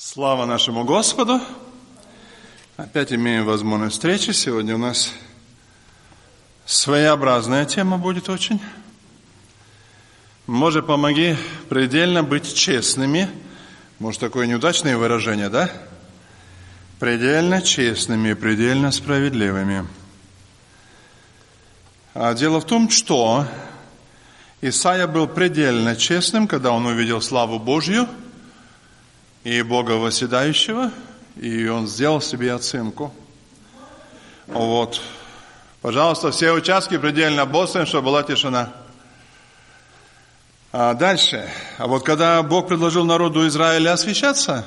Слава нашему Господу! Опять имеем возможность встречи. Сегодня у нас своеобразная тема будет очень. Може, помоги предельно быть честными. Может, такое неудачное выражение, да? Предельно честными, предельно справедливыми. А дело в том, что Исаия был предельно честным, когда он увидел славу Божью и Бога восседающего, и он сделал себе оценку. Вот. Пожалуйста, все участки предельно бодрствуем, чтобы была тишина. А дальше. А вот когда Бог предложил народу Израиля освящаться,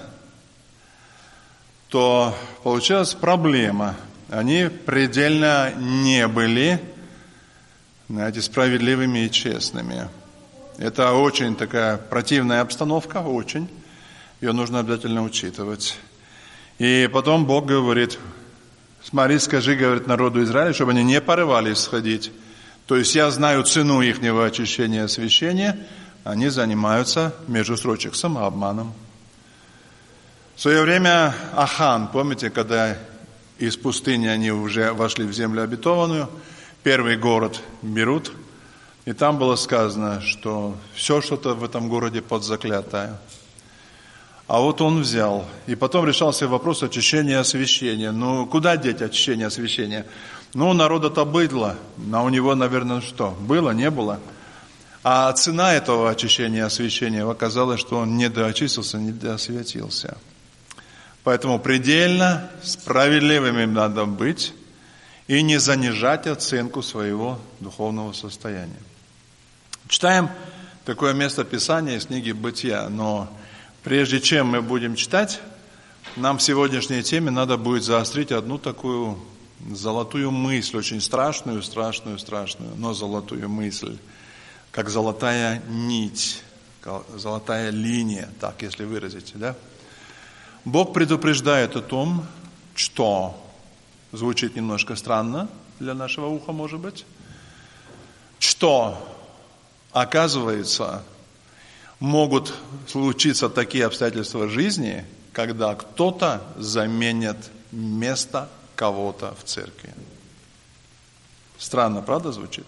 то получилась проблема. Они предельно не были, знаете, справедливыми и честными. Это очень такая противная обстановка, очень. Ее нужно обязательно учитывать. И потом Бог говорит: смотри, скажи, говорит, народу Израиля, чтобы они не порывались сходить. То есть я знаю цену ихнего очищения и освящения, они занимаются, между строчек, самообманом. В свое время Ахан, помните, когда из пустыни они уже вошли в землю обетованную, первый город берут, и там было сказано, что все что-то в этом городе подзаклятое. А вот он взял, и потом решался вопрос очищения и освящения. Ну, куда деть очищение и освящение? Ну, народа-то быдло, а у него, наверное, что? Было, не было. А цена этого очищения и освящения оказалась, что он не доочистился, не доосвятился. Поэтому предельно справедливыми надо быть и не занижать оценку своего духовного состояния. Читаем такое место Писания из книги «Бытия», но прежде чем мы будем читать, нам в сегодняшней теме надо будет заострить одну такую золотую мысль, очень страшную, но золотую мысль, как золотая нить, золотая линия, так если выразить, да? Бог предупреждает о том, что звучит немножко странно для нашего уха, может быть, что, оказывается, могут случиться такие обстоятельства жизни, когда кто-то заменит место кого-то в церкви. Странно, правда, звучит?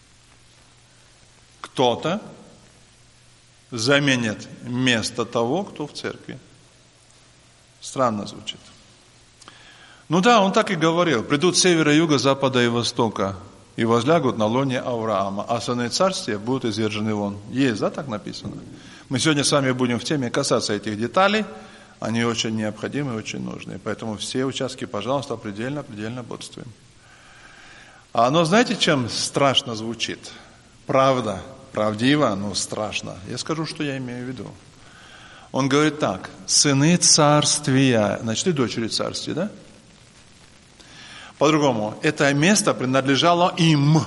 Кто-то заменит место того, кто в церкви. Странно звучит. Ну да, он так и говорил. Придут с севера, юга, запада и востока и возлягут на лоне Авраама, а сыны царствия будут извержены вон. Есть, да, так написано? Мы сегодня с вами будем в теме касаться этих деталей. Они очень необходимы и очень нужны. Поэтому все участки, пожалуйста, предельно бодрствуем. Но знаете, чем страшно звучит? Правда, правдиво, но страшно. Я скажу, что я имею в виду. Он говорит так: сыны царствия, значит, и дочери царствия, да? По-другому, это место принадлежало им.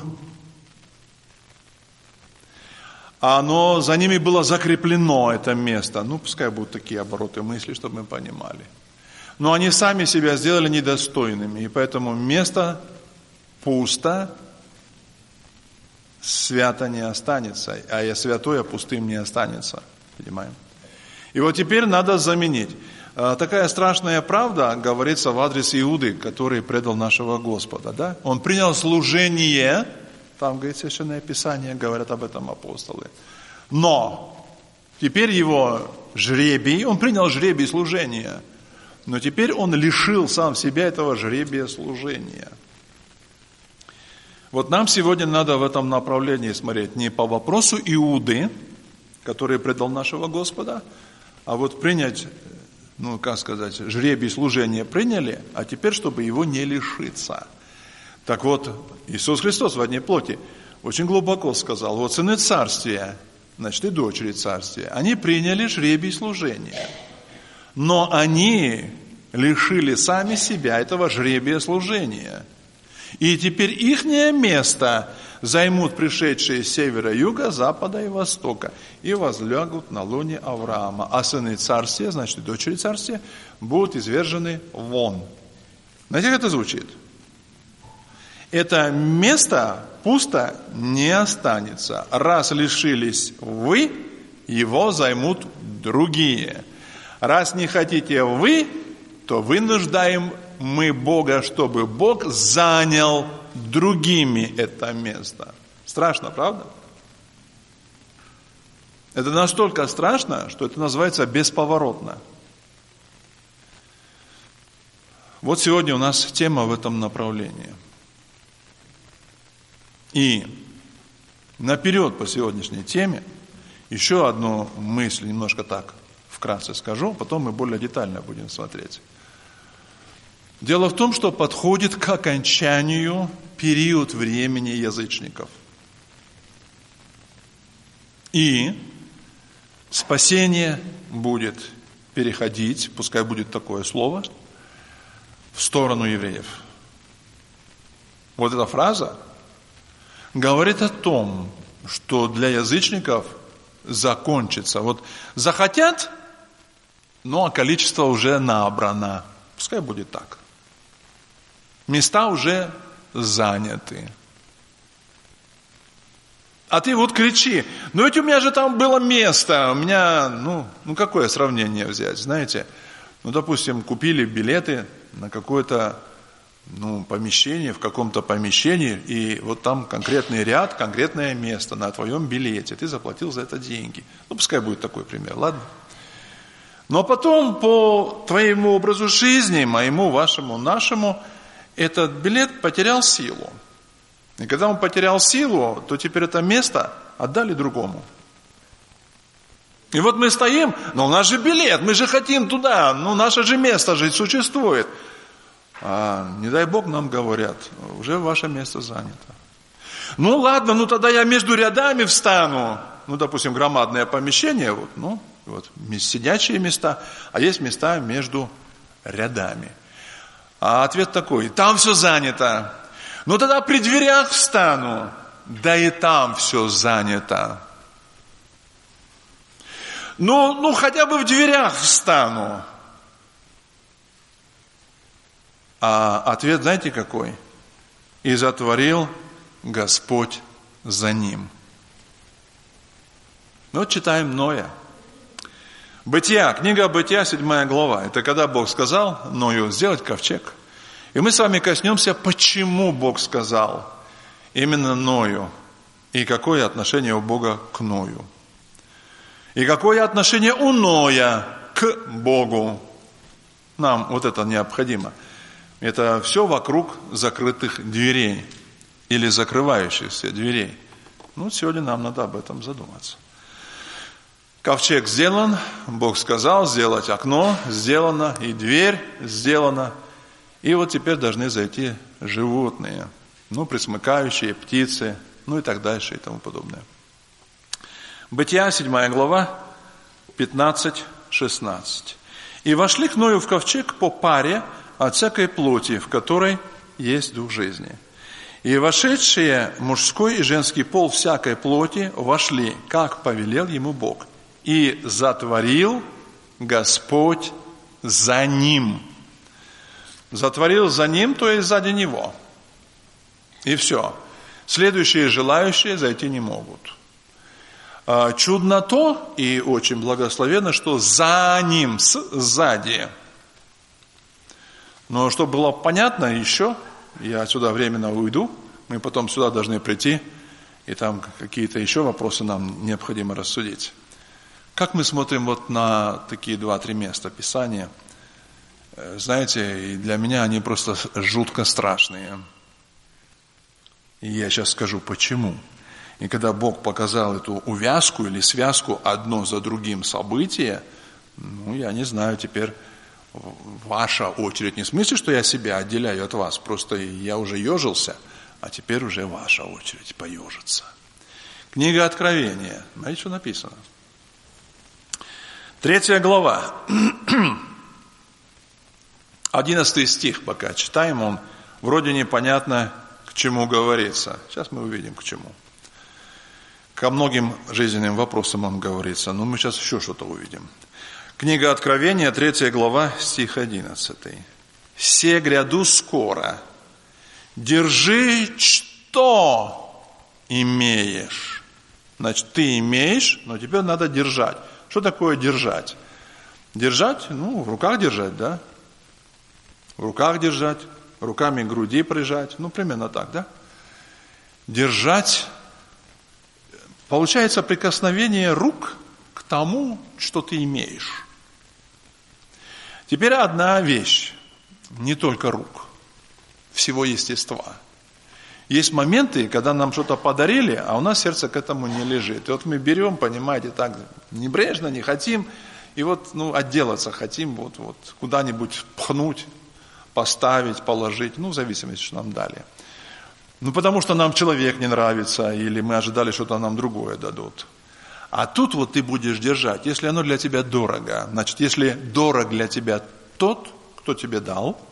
Оно, за ними было закреплено, это место. Ну, пускай будут такие обороты мысли, чтобы мы понимали. Но они сами себя сделали недостойными, и поэтому место пусто, свято не останется, а святое пустым не останется. Понимаем? И вот теперь надо заменить. Такая страшная правда говорится в адрес Иуды, который предал нашего Господа. Да? Он принял служение, там, говорит, Священное Писание, говорят об этом апостолы. Но теперь его жребий, он принял жребий служения, но теперь он лишил сам себя этого жребия служения. Вот нам сегодня надо в этом направлении смотреть не по вопросу Иуды, который предал нашего Господа, а вот принять, жребий служения приняли, а теперь, чтобы его не лишиться. Так вот, Иисус Христос в одной плоти очень глубоко сказал: вот сыны царствия, значит, и дочери царствия, они приняли жребий служения, но они лишили сами себя этого жребия служения. И теперь ихнее место займут пришедшие с севера, юга, запада и востока, и возлягут на лоне Авраама. А сыны царствия, значит, и дочери царствия, будут извержены вон. Знаете, как это звучит? Это место пусто не останется. Раз лишились вы, его займут другие. Раз не хотите вы, то вынуждаем мы Бога, чтобы Бог занял другими это место. Страшно, правда? Это настолько страшно, что это называется бесповоротно. Вот сегодня у нас тема в этом направлении. И наперед по сегодняшней теме еще одну мысль немножко так вкратце скажу, потом мы более детально будем смотреть. Дело в том, что подходит к окончанию период времени язычников. И спасение будет переходить, пускай будет такое слово, в сторону евреев. Вот эта фраза говорит о том, что для язычников закончится. Вот захотят, ну а количество уже набрано. Пускай будет так. Места уже заняты. А ты вот кричи, ну ведь у меня же там было место, у меня, ну какое сравнение взять, знаете? Ну, допустим, купили билеты на какое-то, помещение, в каком-то помещении, и вот там конкретный ряд, конкретное место на твоем билете, ты заплатил за это деньги. Ну, пускай будет такой пример, ладно? Но потом по твоему образу жизни, моему, вашему, нашему, этот билет потерял силу. И когда он потерял силу, то теперь это место отдали другому. И вот мы стоим, но у нас же билет, мы же хотим туда, наше же место же существует. А не дай Бог нам говорят, уже ваше место занято. Ну ладно, тогда я между рядами встану. Допустим, громадное помещение, сидячие места, а есть места между рядами. А ответ такой, там все занято. Тогда при дверях встану, да и там все занято. Хотя бы в дверях встану. А ответ, знаете, какой? И затворил Господь за ним. Читаем Ноя. Бытия, книга Бытия, 7 глава. Это когда Бог сказал Ною сделать ковчег. И мы с вами коснемся, почему Бог сказал именно Ною. И какое отношение у Бога к Ною. И какое отношение у Ноя к Богу. Нам вот это необходимо. Это все вокруг закрытых дверей или закрывающихся дверей. Сегодня нам надо об этом задуматься. Ковчег сделан, Бог сказал сделать окно, сделано, и дверь сделана. И вот теперь должны зайти животные, пресмыкающие, птицы, и так дальше и тому подобное. Бытия, 7 глава, 15-16. «И вошли к Ною в ковчег по паре от всякой плоти, в которой есть дух жизни. И вошедшие мужской и женский пол всякой плоти вошли, как повелел ему Бог. И затворил Господь за ним». Затворил за ним, то есть сзади него. И все. Следующие желающие зайти не могут. Чудно то, и очень благословенно, что за ним, сзади. Но чтобы было понятно еще, я отсюда временно уйду, мы потом сюда должны прийти, и там какие-то еще вопросы нам необходимо рассудить. Как мы смотрим вот на такие 2-3 места Писания? Знаете, и для меня они просто жутко страшные. И я сейчас скажу, почему. И когда Бог показал эту увязку или связку одно за другим события, я не знаю, теперь ваша очередь. Не в смысле, что я себя отделяю от вас, просто я уже ежился, а теперь уже ваша очередь поежиться. Книга Откровения. Знаете, что написано? 3 глава. 11 стих пока читаем, он вроде непонятно, к чему говорится. Сейчас мы увидим, к чему. Ко многим жизненным вопросам он говорится, но мы сейчас еще что-то увидим. Книга Откровения, 3 глава, стих 11. «Се гряду скоро, держи, что имеешь». Значит, ты имеешь, но тебе надо держать. Что такое держать? Держать? В руках держать, да? В руках держать, руками к груди прижать. Примерно так, да? Держать. Получается прикосновение рук к тому, что ты имеешь. Теперь одна вещь. Не только рук. Всего естества. Есть моменты, когда нам что-то подарили, а у нас сердце к этому не лежит. И вот мы берем, понимаете, так небрежно, не хотим, и отделаться хотим, куда-нибудь пхнуть, поставить, положить, в зависимости, что нам дали. Потому что нам человек не нравится, или мы ожидали, что-то нам другое дадут. А тут ты будешь держать, если оно для тебя дорого. Значит, если дорог для тебя тот, кто тебе дал,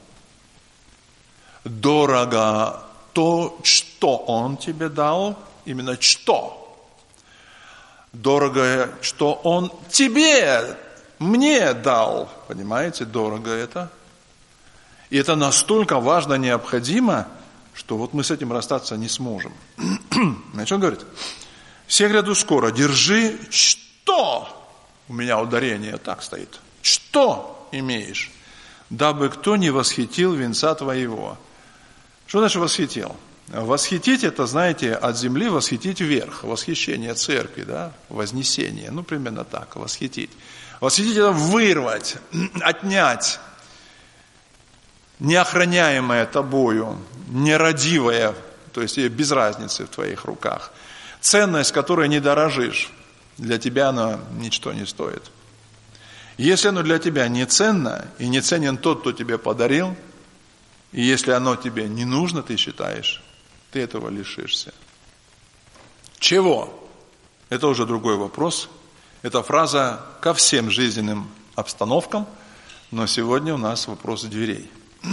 дорого то, что он тебе дал, именно что. Дорого, что он тебе, мне дал. Понимаете, дорого это. И это настолько важно, необходимо, что мы с этим расстаться не сможем. Значит, он говорит, все гряду скоро, держи, что, у меня ударение так стоит, что имеешь, дабы кто не восхитил венца твоего. Что значит восхитил? Восхитить это, знаете, от земли восхитить вверх, восхищение церкви, да, вознесение, примерно так, восхитить. Восхитить это вырвать, отнять, неохраняемое тобою, нерадивое, то есть без разницы в твоих руках. Ценность, которой не дорожишь, для тебя она ничто не стоит. Если оно для тебя не ценно, и не ценен тот, кто тебе подарил, и если оно тебе не нужно, ты считаешь, ты этого лишишься. Чего? Это уже другой вопрос. Это фраза ко всем жизненным обстановкам, но сегодня у нас вопрос дверей.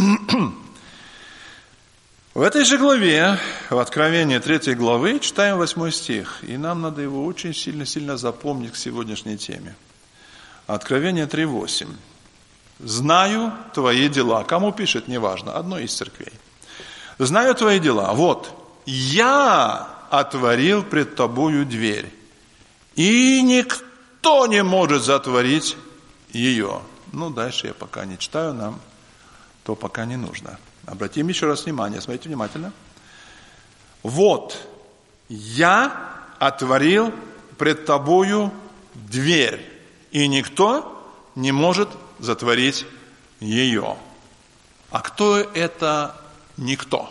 В этой же главе, в Откровении 3 главы, читаем 8 стих, и нам надо его очень сильно запомнить к сегодняшней теме. Откровение 3:8. «Знаю твои дела». Кому пишет, неважно, одной из церквей. «Знаю твои дела. Вот, я отворил пред тобою дверь, и никто не может затворить ее». Дальше я пока не читаю, нам то пока не нужно. Обратим еще раз внимание, смотрите внимательно. «Вот, я отворил пред тобою дверь, и никто не может затворить ее». А кто это никто?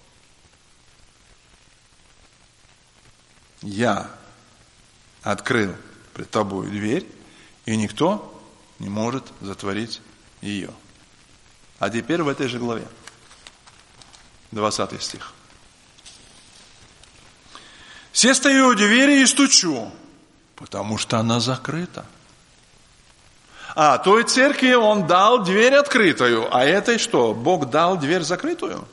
Я открыл пред тобою дверь, и никто не может затворить ее. А теперь в этой же главе, 20 стих. «Все стою у двери и стучу, потому что она закрыта». Той церкви он дал дверь открытую, а этой что? Бог дал дверь закрытую?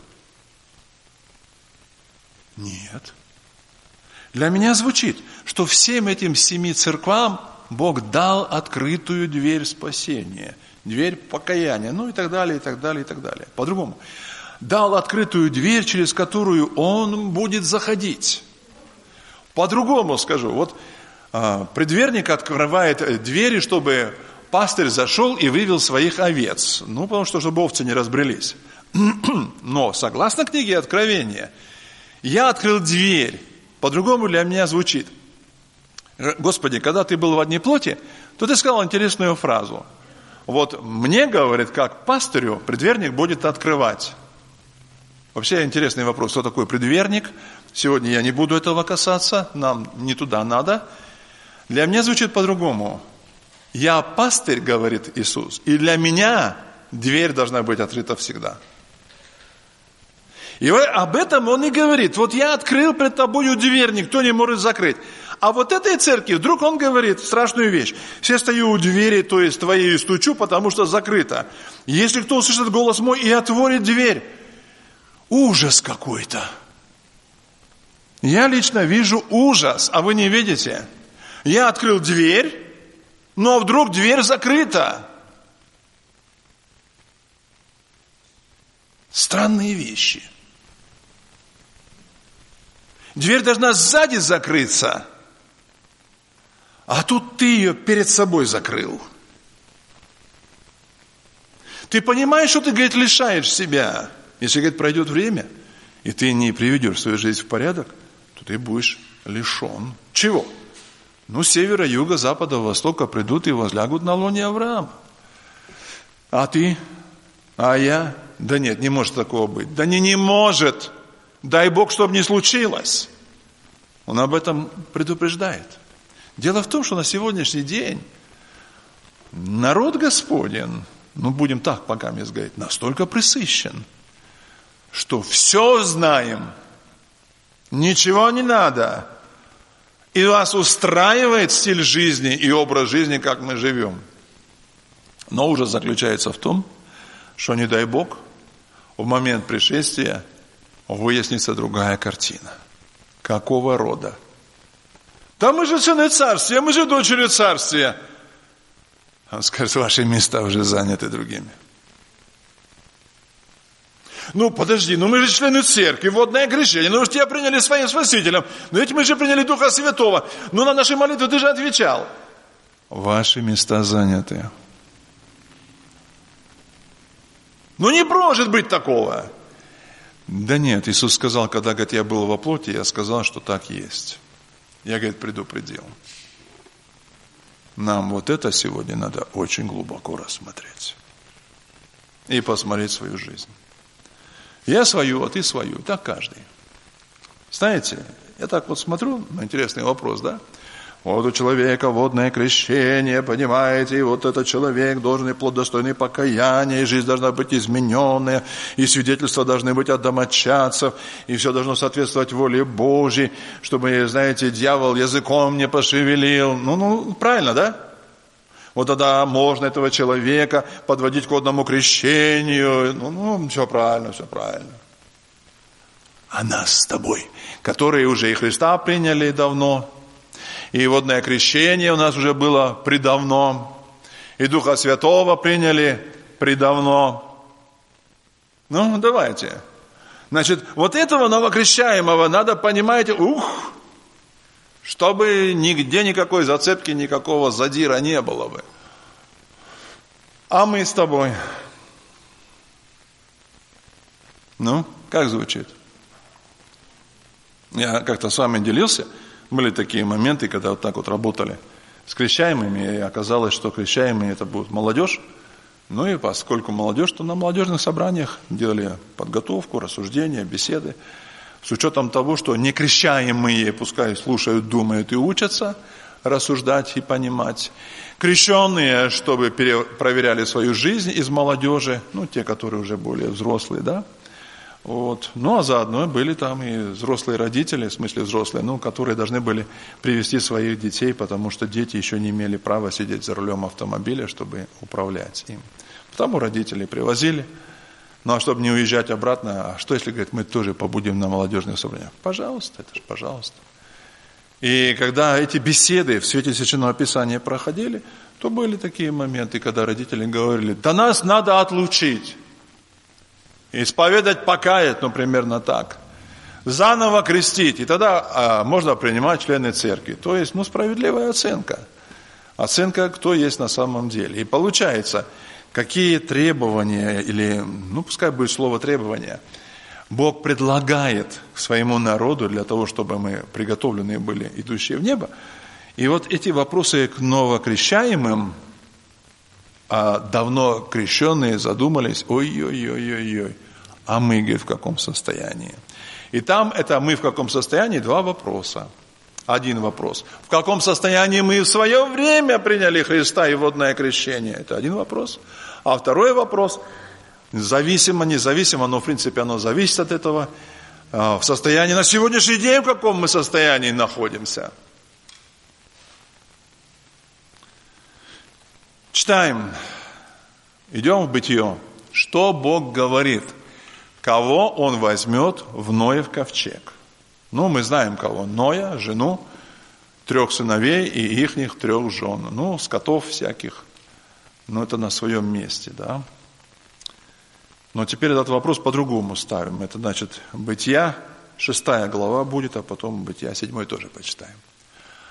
Нет. Для меня звучит, что всем этим 7 церквам Бог дал открытую дверь спасения, дверь покаяния, и так далее, и так далее, и так далее. По-другому. Дал открытую дверь, через которую он будет заходить. По-другому скажу. Предверник открывает двери, чтобы пастырь зашел и вывел своих овец. Потому что, чтобы овцы не разбрелись. Но, согласно книге Откровения, я открыл дверь. По-другому для меня звучит. Господи, когда ты был в одной плоти, то ты сказал интересную фразу. Мне, говорит, как пастырю, предверник будет открывать. Вообще интересный вопрос, кто такой предверник? Сегодня я не буду этого касаться, нам не туда надо. Для меня звучит по-другому. Я пастырь, говорит Иисус, и для меня дверь должна быть открыта всегда. И об этом он и говорит. Я открыл пред тобою дверь, никто не может закрыть. А этой церкви вдруг он говорит страшную вещь. Все стою у двери, то есть твоей, и стучу, потому что закрыто. Если кто услышит голос мой и отворит дверь, ужас какой-то. Я лично вижу ужас, а вы не видите. Я открыл дверь, но вдруг дверь закрыта. Странные вещи. Дверь должна сзади закрыться, а тут ты ее перед собой закрыл. Ты понимаешь, что ты, говорит, лишаешь себя. Если, говорит, пройдет время, и ты не приведешь свою жизнь в порядок, то ты будешь лишен. Чего? С севера, юга, запада, востока придут и возлягут на лоне Авраама. А ты? А я? Да нет, не может такого быть. Да не может. Дай Бог, чтобы не случилось. Он об этом предупреждает. Дело в том, что на сегодняшний день народ Господень, будем так пока говорить, настолько пресыщен, что все знаем, ничего не надо. И вас устраивает стиль жизни и образ жизни, как мы живем. Но ужас заключается в том, что, не дай Бог, в момент пришествия выяснится другая картина. Какого рода? Да мы же сыны царствия, мы же дочери царствия. Он скажет, ваши места уже заняты другими. Подожди, мы же члены церкви, водное крещение, мы же тебя приняли своим спасителем, но ведь мы же приняли Духа Святого, на наши молитвы ты же отвечал. Ваши места заняты. Не может быть такого. Да нет, Иисус сказал, когда, говорит, я был во плоти, я сказал, что так есть. Я, говорит, предупредил. Нам это сегодня надо очень глубоко рассмотреть. И посмотреть свою жизнь. Я свою, а ты свою. Так каждый. Знаете, я так смотрю, интересный вопрос, да? У человека водное крещение, понимаете, и этот человек должен и плод достойный покаяния, и жизнь должна быть измененная, и свидетельства должны быть от домочадцев, и все должно соответствовать воле Божьей, чтобы, знаете, дьявол языком не пошевелил. Правильно, да? Тогда можно этого человека подводить к водному крещению. Все правильно, все правильно. А нас с тобой, которые уже и Христа приняли давно, и водное крещение у нас уже было предавно, и Духа Святого приняли предавно. Давайте. Значит, этого новокрещаемого надо, понимаете, чтобы нигде никакой зацепки, никакого задира не было бы. А мы с тобой. Как звучит? Я как-то с вами делился. Были такие моменты, когда так работали с крещаемыми, и оказалось, что крещаемые это будут молодежь. И поскольку молодежь, то на молодежных собраниях делали подготовку, рассуждения, беседы. С учетом того, что некрещаемые пускай слушают, думают и учатся рассуждать и понимать. Крещенные, чтобы проверяли свою жизнь из молодежи, те, которые уже более взрослые, да. А заодно были там и взрослые родители, в смысле взрослые, которые должны были привести своих детей, потому что дети еще не имели права сидеть за рулем автомобиля, чтобы управлять им. Потому родители привозили. А чтобы не уезжать обратно, а что если, говорит, мы тоже побудем на молодежных собраниях? Пожалуйста, это же пожалуйста. И когда эти беседы в свете Священного Писания проходили, то были такие моменты, когда родители говорили, да нас надо отлучить. Исповедать, покаять, примерно так. Заново крестить. И тогда можно принимать члены церкви. То есть, справедливая оценка. Оценка, кто есть на самом деле. И получается, какие требования, или, пускай будет слово требования, Бог предлагает своему народу для того, чтобы мы приготовленные были, идущие в небо. И эти вопросы к новокрещаемым, а давно крещенные задумались, ой-ой-ой-ой-ой, а мы, говорит, в каком состоянии? И там это мы в каком состоянии, два вопроса. Один вопрос. В каком состоянии мы в свое время приняли Христа и водное крещение? Это один вопрос. А второй вопрос, зависимо, независимо, но в принципе оно зависит от этого, в состоянии на сегодняшний день, в каком мы состоянии находимся. Читаем, идем в Бытие. Что Бог говорит? Кого Он возьмет в Ноев ковчег? Мы знаем кого. Ноя, жену, 3 сыновей и ихних 3 жен. Скотов всяких. Это на своем месте, да. Но теперь этот вопрос по-другому ставим. Это значит, Бытия, 6 глава будет, а потом Бытия 7 тоже почитаем.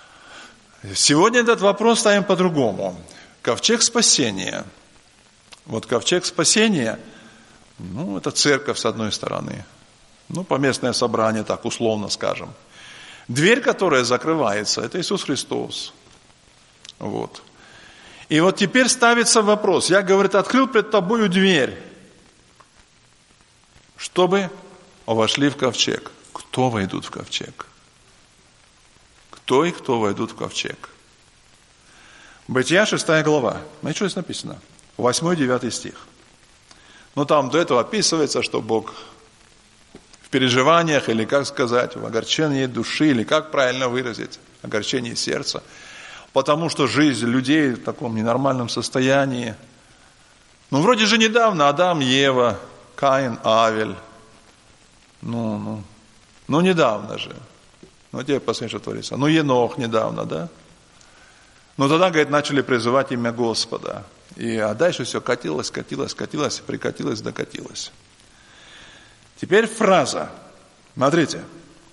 Сегодня этот вопрос ставим по-другому. Ковчег спасения Вот ковчег спасения, это церковь с одной стороны. Поместное собрание, так условно скажем. Дверь, которая закрывается, это Иисус Христос. Вот. И вот теперь ставится вопрос. Я, говорит, открыл пред тобою дверь, чтобы вошли в ковчег. Кто войдут в ковчег? Кто и кто войдут в ковчег? Бытия 6 глава. Знаете, что здесь написано? 8-9 стих. Там до этого описывается, что Бог в переживаниях, или как сказать, в огорчении души, или как правильно выразить, огорчении сердца. Потому что жизнь людей в таком ненормальном состоянии. Вроде же недавно Адам, Ева, Каин, Авель. Недавно же. Тебе посмотри, что творится. Енох недавно, да? Тогда, говорит, начали призывать имя Господа. А дальше все катилось, прикатилось, докатилось. Теперь фраза. Смотрите.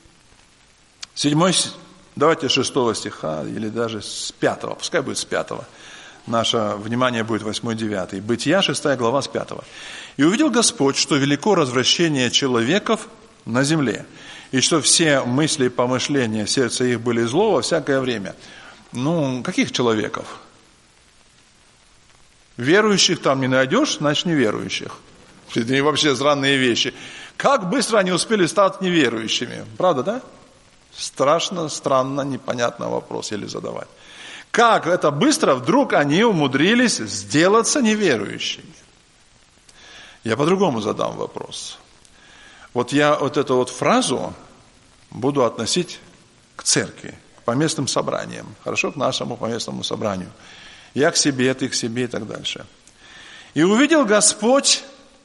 7, давайте 6 стиха, или даже с 5, пускай будет с 5. Наше внимание будет 8-9. Бытия 6 глава с 5. «И увидел Господь, что велико развращение человеков на земле, и что все мысли и помышления сердца их были зло во всякое время». Каких человеков? Верующих там не найдешь, значит неверующих. Это вообще странные вещи. Как быстро они успели стать неверующими? Правда, да? Страшно, странно, непонятно вопрос еле задавать. Как это быстро вдруг они умудрились сделаться неверующими? Я по-другому задам вопрос. Я эту фразу буду относить к церкви, к поместным собраниям. Хорошо, к нашему поместному собранию. Я к себе, ты к себе и так дальше. «И увидел Господь».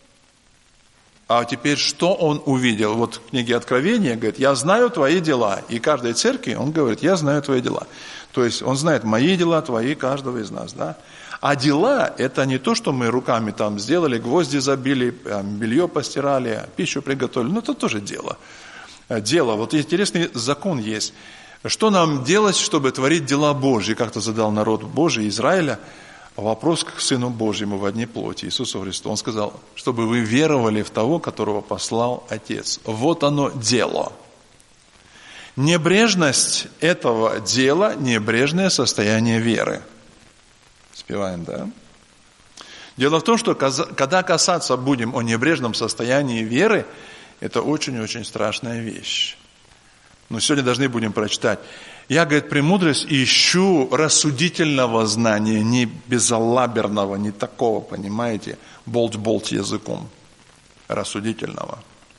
А теперь что Он увидел? В книге Откровения говорит: «Я знаю твои дела». И каждой церкви Он говорит: «Я знаю твои дела». То есть Он знает мои дела, твои, каждого из нас. Да? А дела – это не то, что мы руками там сделали, гвозди забили, белье постирали, пищу приготовили. Это тоже дело. Дело. Интересный закон есть. Что нам делать, чтобы творить дела Божьи? Как-то задал народ Божий Израиля вопрос к Сыну Божьему во дне плоти, Иисусу Христу. Он сказал: чтобы вы веровали в того, которого послал Отец. Вот оно дело. Небрежность этого дела – небрежное состояние веры. Спеваем, да? Дело в том, что когда касаться будем о небрежном состоянии веры, это очень-очень страшная вещь. Но сегодня должны будем прочитать. Я, говорит, премудрость ищу рассудительного знания, не безалаберного, не такого, понимаете, болт-болт языком, рассудительного.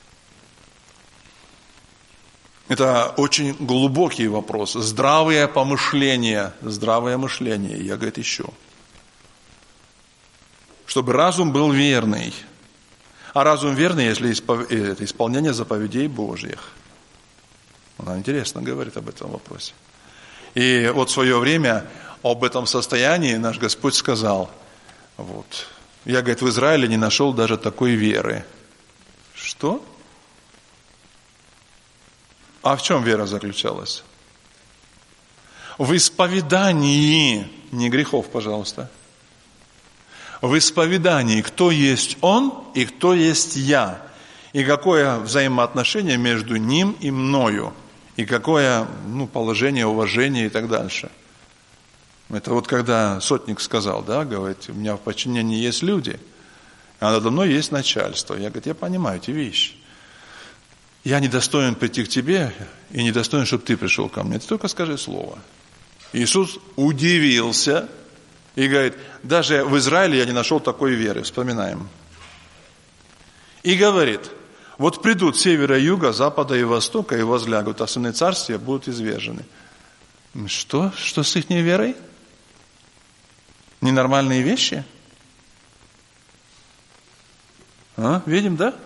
Это очень глубокий вопрос. Здравое мышление, я, говорит, ищу. Чтобы разум был верный. А разум верный, если это исполнение заповедей Божьих. Она интересно говорит об этом вопросе. И в свое время об этом состоянии наш Господь сказал: я, говорит, в Израиле не нашел даже такой веры. Что? А в чем вера заключалась? В исповедании, не грехов, пожалуйста. В исповедании, кто есть Он и кто есть я. И какое взаимоотношение между Ним и мною. И какое положение, уважение и так дальше. Это когда сотник сказал, да, говорит: у меня в подчинении есть люди, а надо мной есть начальство. Я, говорит, я понимаю эти вещи. Я не достоин прийти к тебе и не достоин, чтобы ты пришел ко мне. Ты только скажи слово. Иисус удивился и говорит: даже в Израиле я не нашел такой веры. Вспоминаем. И говорит: придут с севера, юга, запада и востока и возлягут, а сыны царствия будут извержены. Что? Что с их неверой? Ненормальные вещи? Видим, да?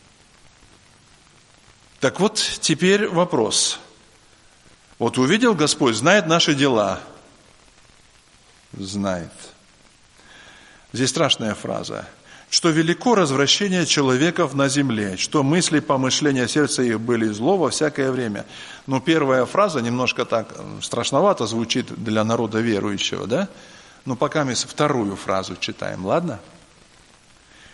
Так теперь вопрос. Увидел Господь, знает наши дела. Знает. Здесь страшная фраза. Что велико развращение человеков на земле, что мысли, помышления сердца их были зло во всякое время. Первая фраза немножко так страшновато звучит для народа верующего, да? Пока мы вторую фразу читаем, ладно?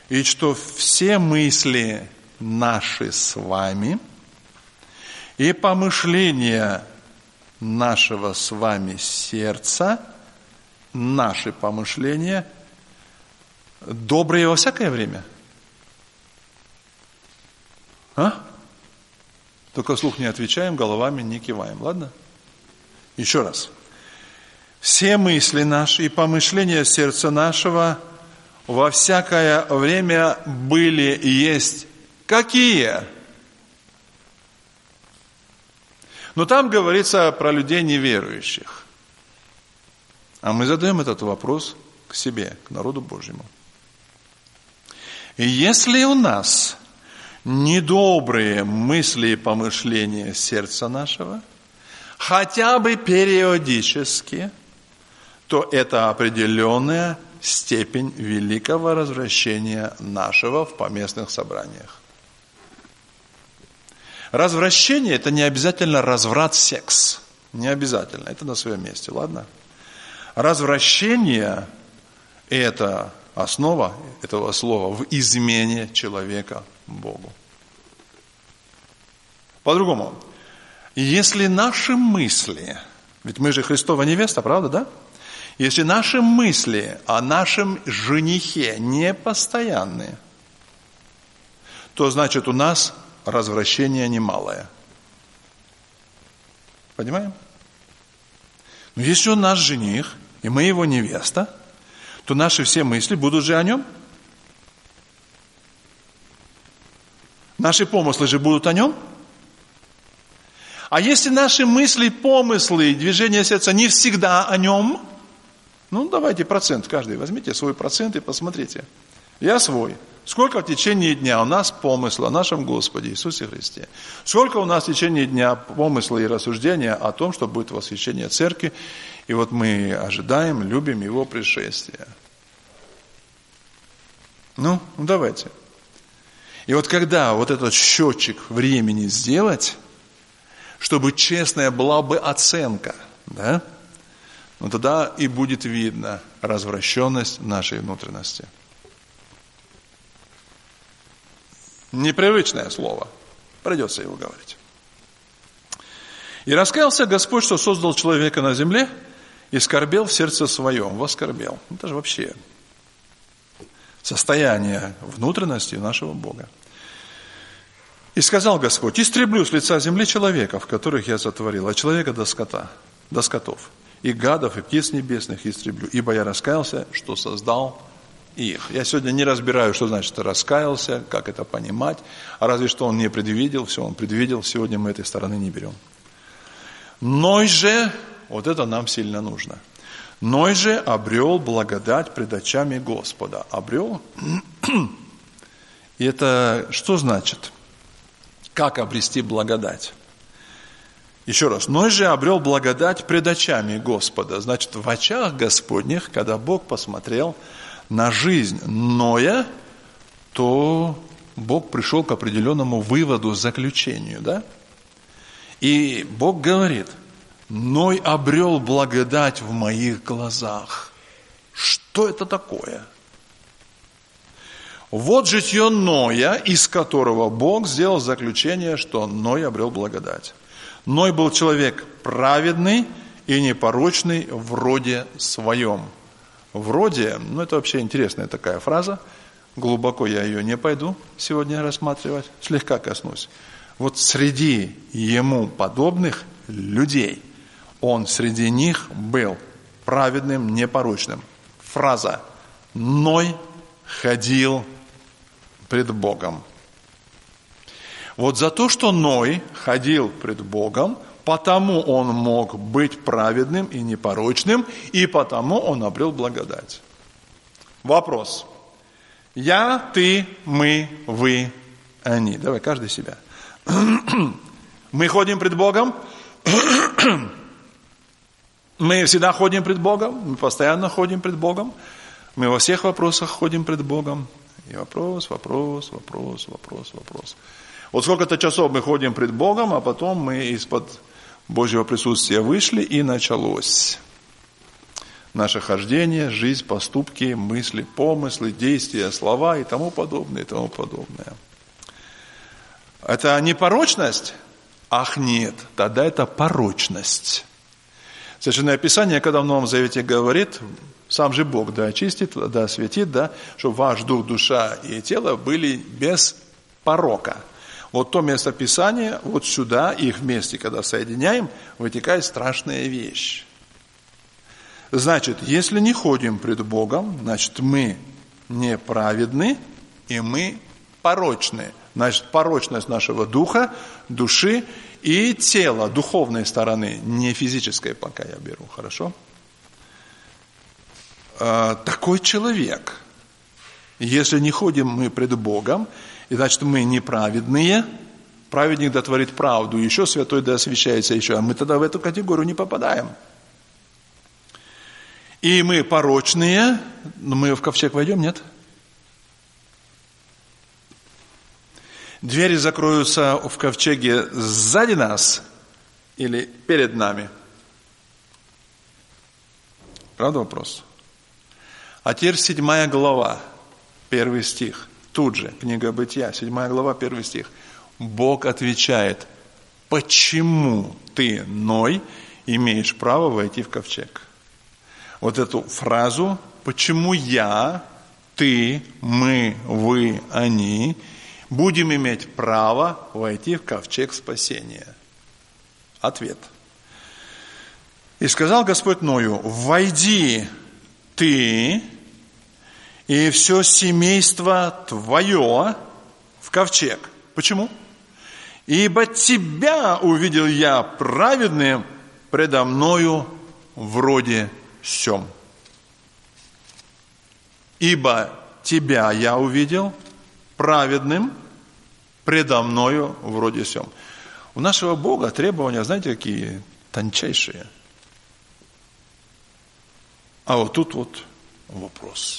и что все мысли наши с вами и помышления нашего с вами сердца, наши помышления, добрые во всякое время. Только вслух не отвечаем, головами не киваем, ладно? Еще раз. Все мысли наши и помышления сердца нашего во всякое время были и есть какие? Но там говорится про людей неверующих. А мы задаем этот вопрос к себе, к народу Божьему. И если у нас недобрые мысли и помышления сердца нашего, хотя бы периодически, то это определенная степень великого развращения нашего в поместных собраниях. Развращение – это не обязательно разврат, секс. Не обязательно. Это на своем месте, ладно? Развращение – это основа этого слова в измене человека Богу. По-другому, если наши мысли, ведь мы же Христова невеста, правда, да? Если наши мысли о нашем женихе не постоянные, то значит у нас развращение немалое. Понимаем? Но если он наш жених, и мы его невеста, то наши все мысли будут же о нем. Наши помыслы же будут о нем. А если наши мысли, помыслы, движения сердца не всегда о нем, ну давайте процент каждый, возьмите свой процент и посмотрите. Я свой. Сколько в течение дня у нас помысла о нашем Господе Иисусе Христе? Сколько у нас в течение дня помысла и рассуждения о том, что будет восхищение церкви, и вот мы ожидаем, любим Его пришествия. Ну, давайте. И вот когда вот этот счетчик времени сделать, чтобы честная была бы оценка, да, ну тогда и будет видно развращенность нашей внутренности. Непривычное слово, придется его говорить. И раскаялся Господь, что создал человека на земле, и скорбел в сердце своем, воскорбел. Это же вообще состояние внутренности нашего Бога. И сказал Господь: истреблю с лица земли человеков, которых я сотворил, от человека до скотов, и гадов, и птиц небесных истреблю, ибо я раскаялся, что создал их. Я сегодня не разбираю, что значит раскаялся, как это понимать, а разве что он не предвидел, все он предвидел, сегодня мы этой стороны не берем. Ной же, вот это нам сильно нужно, Ной же обрел благодать пред очами Господа. Обрел? И это что значит? Как обрести благодать? Еще раз. Ной же обрел благодать пред очами Господа. Значит, в очах Господних, когда Бог посмотрел на жизнь Ноя, то Бог пришел к определенному выводу, заключению, да? И Бог говорит: Ной обрел благодать в моих глазах. Что это такое? Вот житье Ноя, из которого Бог сделал заключение, что Ной обрел благодать. Ной был человек праведный и непорочный в роде своем. В роде, ну это вообще интересная такая фраза, глубоко я ее не пойду сегодня рассматривать, слегка коснусь. Вот среди ему подобных людей, он среди них был праведным, непорочным. Фраза: Ной ходил пред Богом. Вот за то, что Ной ходил пред Богом, потому он мог быть праведным и непорочным, и потому он обрел благодать. Вопрос. Я, ты, мы, вы, они. Давай, каждый себя. Мы ходим пред Богом. Мы всегда ходим пред Богом. Мы постоянно ходим пред Богом. Мы во всех вопросах ходим пред Богом. И вопрос. Вот сколько-то часов мы ходим пред Богом, а потом мы из-под Божьего присутствия вышли, и началось. наше хождение, жизнь, поступки, мысли, помыслы, действия, слова и тому подобное, и тому подобное. Это непорочность? Ах, нет, тогда это порочность. Священное Писание, когда в Новом Завете говорит, сам же Бог, да, очистит, да, осветит, да, чтобы ваш дух, душа и тело были без порока. Вот то местописание, вот сюда, их вместе, когда соединяем, вытекает страшная вещь. Значит, если не ходим пред Богом, значит, мы неправедны и мы порочны. Значит, порочность нашего духа, души и тела, духовной стороны, не физической пока я беру, хорошо? Такой человек, если не ходим мы пред Богом, и значит, мы неправедные, праведник да творит правду, еще святой да освящается еще, а мы тогда в эту категорию не попадаем. И мы порочные, но мы в ковчег войдем, нет? Двери закроются в ковчеге сзади нас или перед нами? Правда вопрос? А теперь 7 глава, 1 стих. Тут же, книга Бытия, 7 глава, 1 стих. Бог отвечает, почему ты, Ной, имеешь право войти в ковчег? Вот эту фразу, почему я, ты, мы, вы, они, будем иметь право войти в ковчег спасения? Ответ. И сказал Господь Ною, войди ты и все семейство твое в ковчег. Почему? Ибо тебя увидел я праведным предо мною в роде сем. Ибо тебя я увидел праведным предо мною в роде сем. У нашего Бога требования, знаете, какие тончайшие. А вот тут вот вопрос.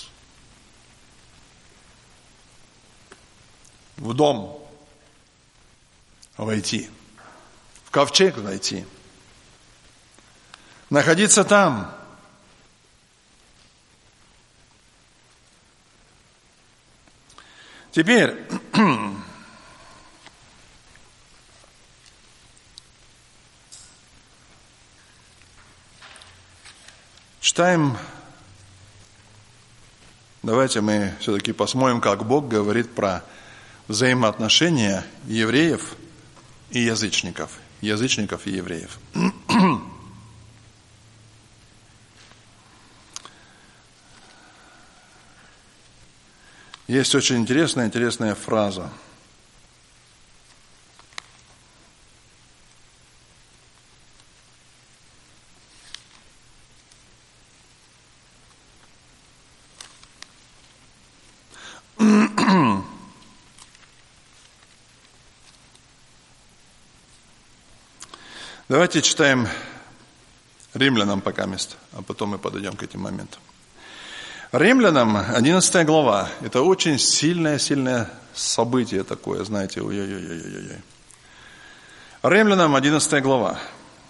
В дом войти, в ковчег войти, находиться там. Теперь читаем, давайте мы все-таки посмотрим, как Бог говорит про взаимоотношения евреев и язычников и евреев. Есть очень интересная фраза. Давайте читаем Римлянам пока мест, а потом мы подойдем к этим моментам. Римлянам 11 глава. Это очень сильное событие такое, знаете. Ой-ой-ой-ой-ой. Римлянам 11 глава.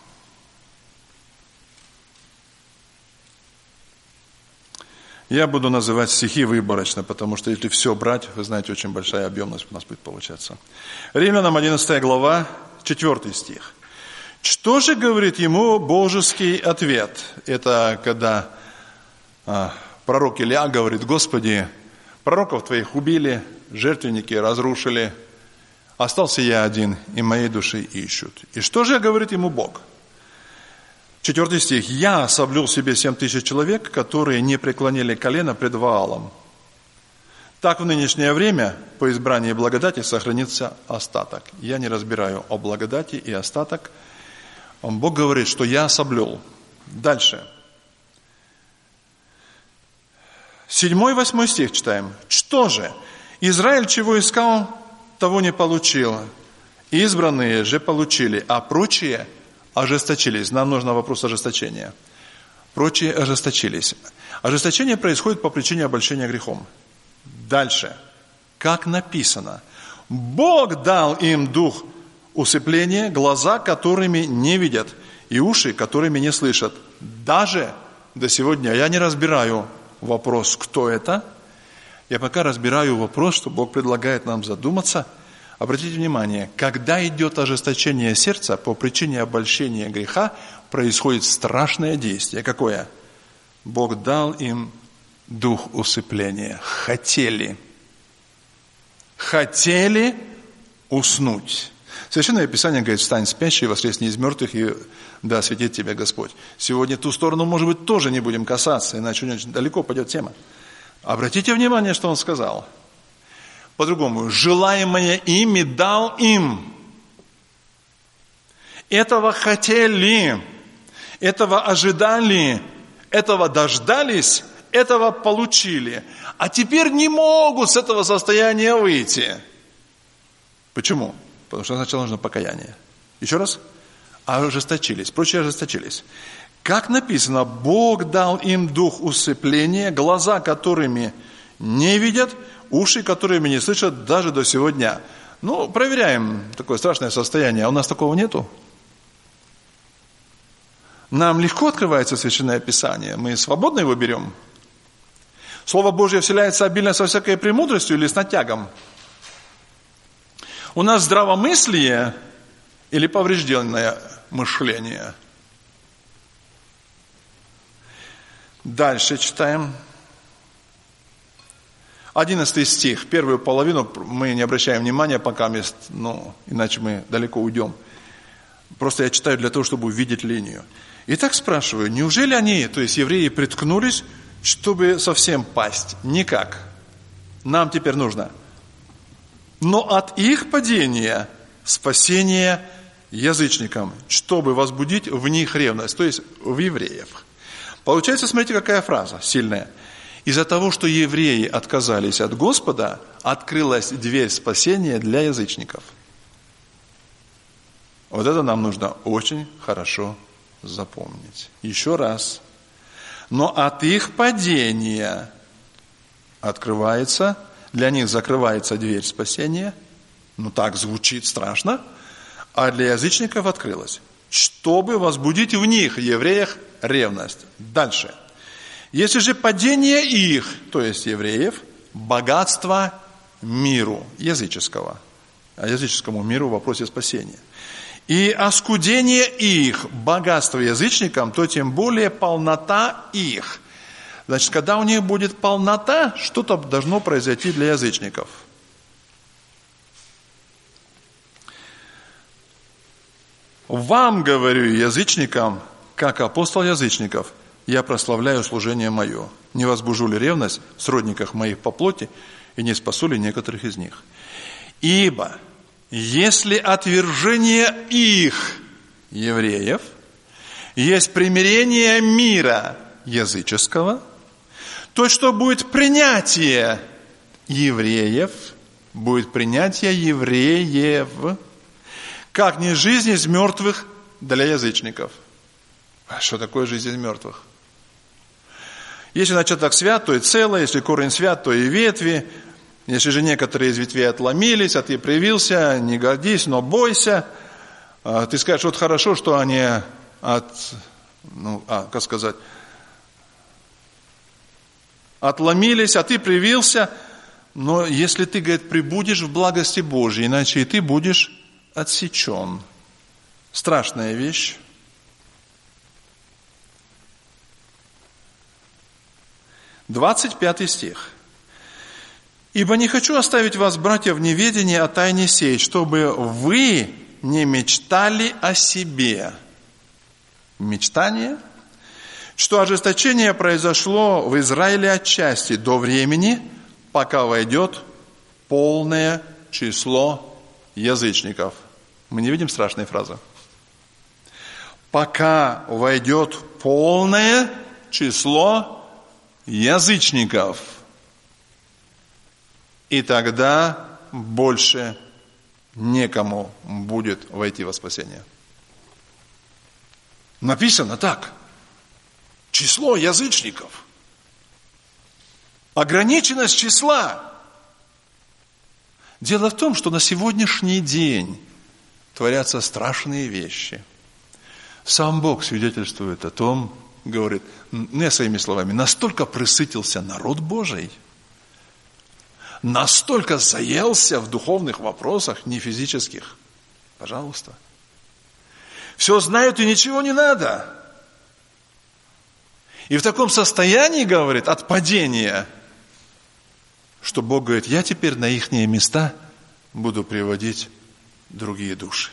Я буду называть стихи выборочно, потому что если все брать, вы знаете, очень большая объемность у нас будет получаться. Римлянам 11 глава, 4 стих. Что же говорит ему божеский ответ? Это когда пророк Илия говорит, Господи, пророков твоих убили, жертвенники разрушили, остался я один, и моей души ищут. И что же говорит ему Бог? 4 стих. Я соблюл себе 7000 человек, которые не преклонили колено пред Ваалом. Так в нынешнее время по избрании благодати сохранится остаток. Я не разбираю о благодати и остаток. Бог говорит, что я соблюл. Дальше. 7-8 стих читаем. Что же? Израиль чего искал, того не получил. Избранные же получили, а прочие ожесточились. Нам нужен вопрос ожесточения. Прочие ожесточились. Ожесточение происходит по причине обольщения грехом. Дальше. Как написано. Бог дал им дух усыпления, глаза, которыми не видят, и уши, которыми не слышат, даже до сегодня я не разбираю вопрос, кто это. Я пока разбираю вопрос, что Бог предлагает нам задуматься. Обратите внимание, когда идет ожесточение сердца по причине обольщения греха, происходит страшное действие. Какое? Бог дал им дух усыпления. Хотели уснуть. Священное Писание говорит: встань спящий, воскресни из мертвых, и да осветит тебя Господь. Сегодня ту сторону, может быть, тоже не будем касаться, иначе очень далеко пойдет тема. Обратите внимание, что он сказал. По-другому, желаемое ими дал им. Этого хотели, этого ожидали, этого дождались, этого получили. А теперь не могут с этого состояния выйти. Почему? Потому что сначала нужно покаяние. Еще раз. Ожесточились. Прочие ожесточились. Как написано, Бог дал им дух усыпления, глаза которыми не видят, уши которыми не слышат даже до сего дня. Проверяем такое страшное состояние. А у нас такого нету? Нам легко открывается Священное Писание. Мы свободно его берем. Слово Божье вселяется обильно со всякой премудростью или с натягом. У нас здравомыслие или поврежденное мышление. Дальше читаем. 11 стих. Первую половину мы не обращаем внимания пока, иначе мы далеко уйдем. Просто я читаю для того, чтобы увидеть линию. Итак, спрашиваю, неужели они, то есть евреи, приткнулись, чтобы совсем пасть? Никак. Нам теперь нужно. Но от их падения спасение язычникам, чтобы возбудить в них ревность, то есть в евреев. Получается, смотрите, какая фраза сильная. Из-за того, что евреи отказались от Господа, открылась дверь спасения для язычников. Вот это нам нужно очень хорошо запомнить. Еще раз. Но от их падения открывается, для них закрывается дверь спасения. Так звучит страшно. А для язычников открылась. Чтобы возбудить в них, евреях, ревность. Дальше. Если же падение их, то есть евреев, богатство миру языческого. А языческому миру в вопросе спасения. И оскудение их, богатство язычникам, то тем более полнота их. Значит, когда у них будет полнота, что-то должно произойти для язычников. Вам, говорю, язычникам, как апостол язычников, я прославляю служение мое. Не возбужу ли ревность в сродниках моих по плоти, и не спасу ли некоторых из них? Ибо если отвержение их, евреев, есть примирение мира языческого, то что будет принятие евреев, будет принятие евреев, как не жизнь из мертвых для язычников. А что такое жизнь из мертвых? Если начаток свят, то и целое, если корень свят, то и ветви. Если же некоторые из ветвей отломились, а ты привился, не гордись, но бойся. Ты скажешь, вот хорошо, что они отломились, а ты привился. Но если ты, говорит, пребудешь в благости Божьей, иначе и ты будешь отсечен. Страшная вещь. Двадцать 25 стих. «Ибо не хочу оставить вас, братья, в неведении о тайне сей, чтобы вы не мечтали о себе». Мечтание? Что ожесточение произошло в Израиле отчасти до времени, пока войдет полное число язычников. Мы не видим страшной фразы. Пока войдет полное число язычников. И тогда больше некому будет войти во спасение. Написано так. Число язычников. Ограниченность числа. Дело в том, что на сегодняшний день творятся страшные вещи. Сам Бог свидетельствует о том, говорит, не своими словами, настолько пресытился народ Божий, настолько заелся в духовных вопросах, не физических. Пожалуйста. Все знают и ничего не надо. И в таком состоянии, говорит, от падения, что Бог говорит, я теперь на ихние места буду приводить другие души.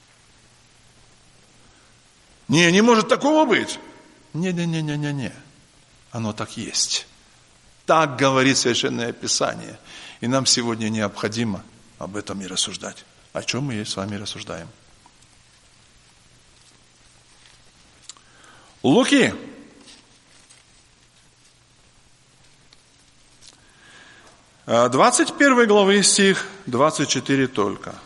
Не может такого быть. Не. Оно так есть. Так говорит Священное Писание. И нам сегодня необходимо об этом и рассуждать. О чем мы с вами рассуждаем. Луки. А 21 главы стих 24 только.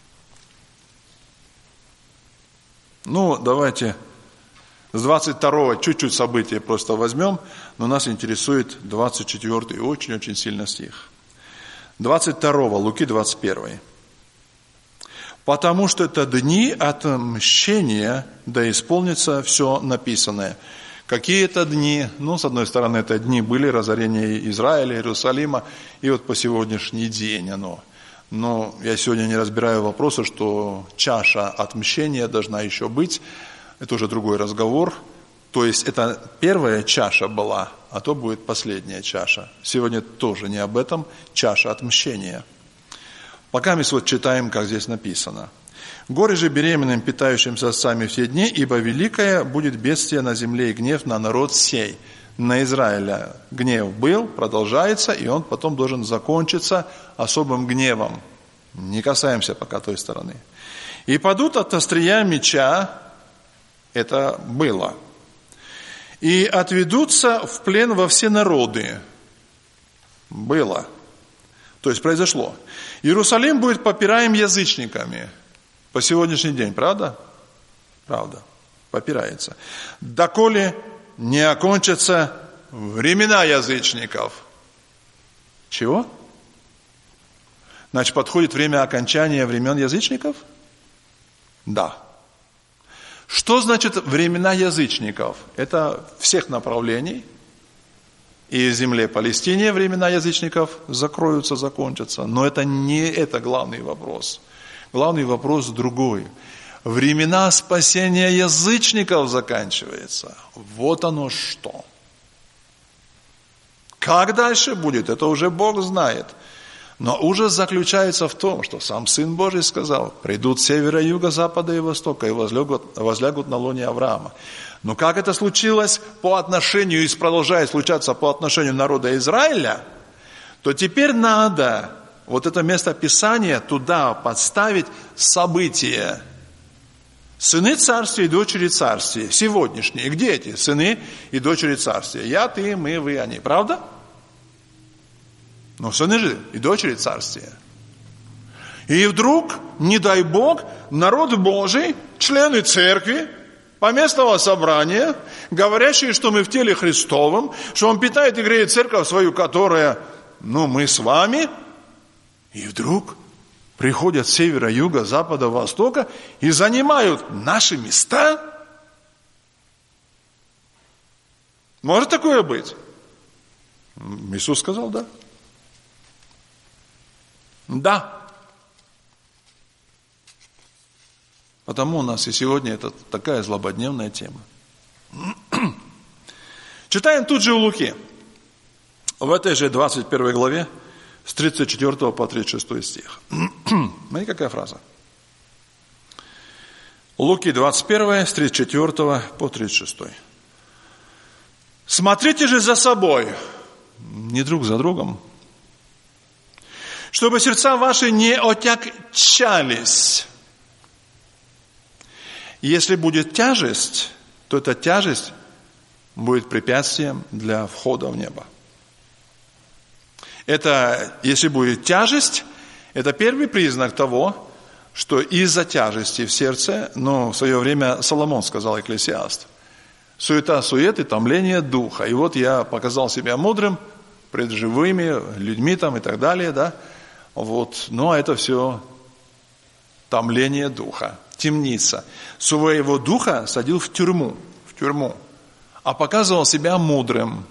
Давайте с 22 чуть-чуть события просто возьмем, но нас интересует 24 очень-очень сильно стих. 22, Луки 21. «Потому что это дни отмщения, да исполнится все написанное». Какие это дни? С одной стороны, это дни были разорения Израиля, Иерусалима, и вот по сегодняшний день оно. Но я сегодня не разбираю вопроса, что чаша отмщения должна еще быть. Это уже другой разговор. То есть это первая чаша была, а то будет последняя чаша. Сегодня тоже не об этом. Чаша отмщения. Пока мы читаем, как здесь написано. «Горе же беременным, питающимся сами в те дни, ибо великое будет бедствие на земле и гнев на народ сей». На Израиля гнев был, продолжается, и он потом должен закончиться особым гневом. Не касаемся пока той стороны. «И падут от острия меча», это было, «и отведутся в плен во все народы». Было. То есть произошло. «Иерусалим будет попираем язычниками». По сегодняшний день, правда? Правда. Попирается. «Доколе не окончатся времена язычников». Чего? Значит, подходит время окончания времен язычников? Да. Что значит времена язычников? Это всех направлений. И в земле Палестине времена язычников закроются, закончатся. Но это не это главный вопрос. Главный вопрос другой. Времена спасения язычников заканчиваются. Вот оно что. Как дальше будет, это уже Бог знает. Но ужас заключается в том, что сам Сын Божий сказал, придут с севера, юга, запада и востока и возлягут на лоне Авраама. Но как это случилось по отношению и продолжает случаться по отношению народа Израиля, то теперь надо вот это место Писания туда подставить события. Сыны царствия и дочери царствия. Сегодняшние. Где эти сыны и дочери царствия? Я, ты, мы, вы, они. Правда? Но сыны же и дочери царствия. И вдруг, не дай Бог, народ Божий, члены церкви, поместного собрания, говорящие, что мы в теле Христовом, что Он питает и греет церковь свою, которая, мы с вами. И вдруг приходят с севера, юга, запада, востока и занимают наши места. Может такое быть? Иисус сказал да. Да. Потому у нас и сегодня это такая злободневная тема. Читаем тут же у Луки. В этой же 21 главе с 34 по 36 стих. Смотрите, какая фраза. Луки 21, с 34 по 36. «Смотрите же за собой, не друг за другом, чтобы сердца ваши не отягчались. Если будет тяжесть, то эта тяжесть будет препятствием для входа в небо». Это, если будет тяжесть, это первый признак того, что из-за тяжести в сердце, в свое время Соломон сказал, Экклесиаст, суета, сует и томление духа. И вот я показал себя мудрым пред живыми людьми и так далее, да. Но это все томление духа, темница. Своего духа садил в тюрьму. а показывал себя мудрым.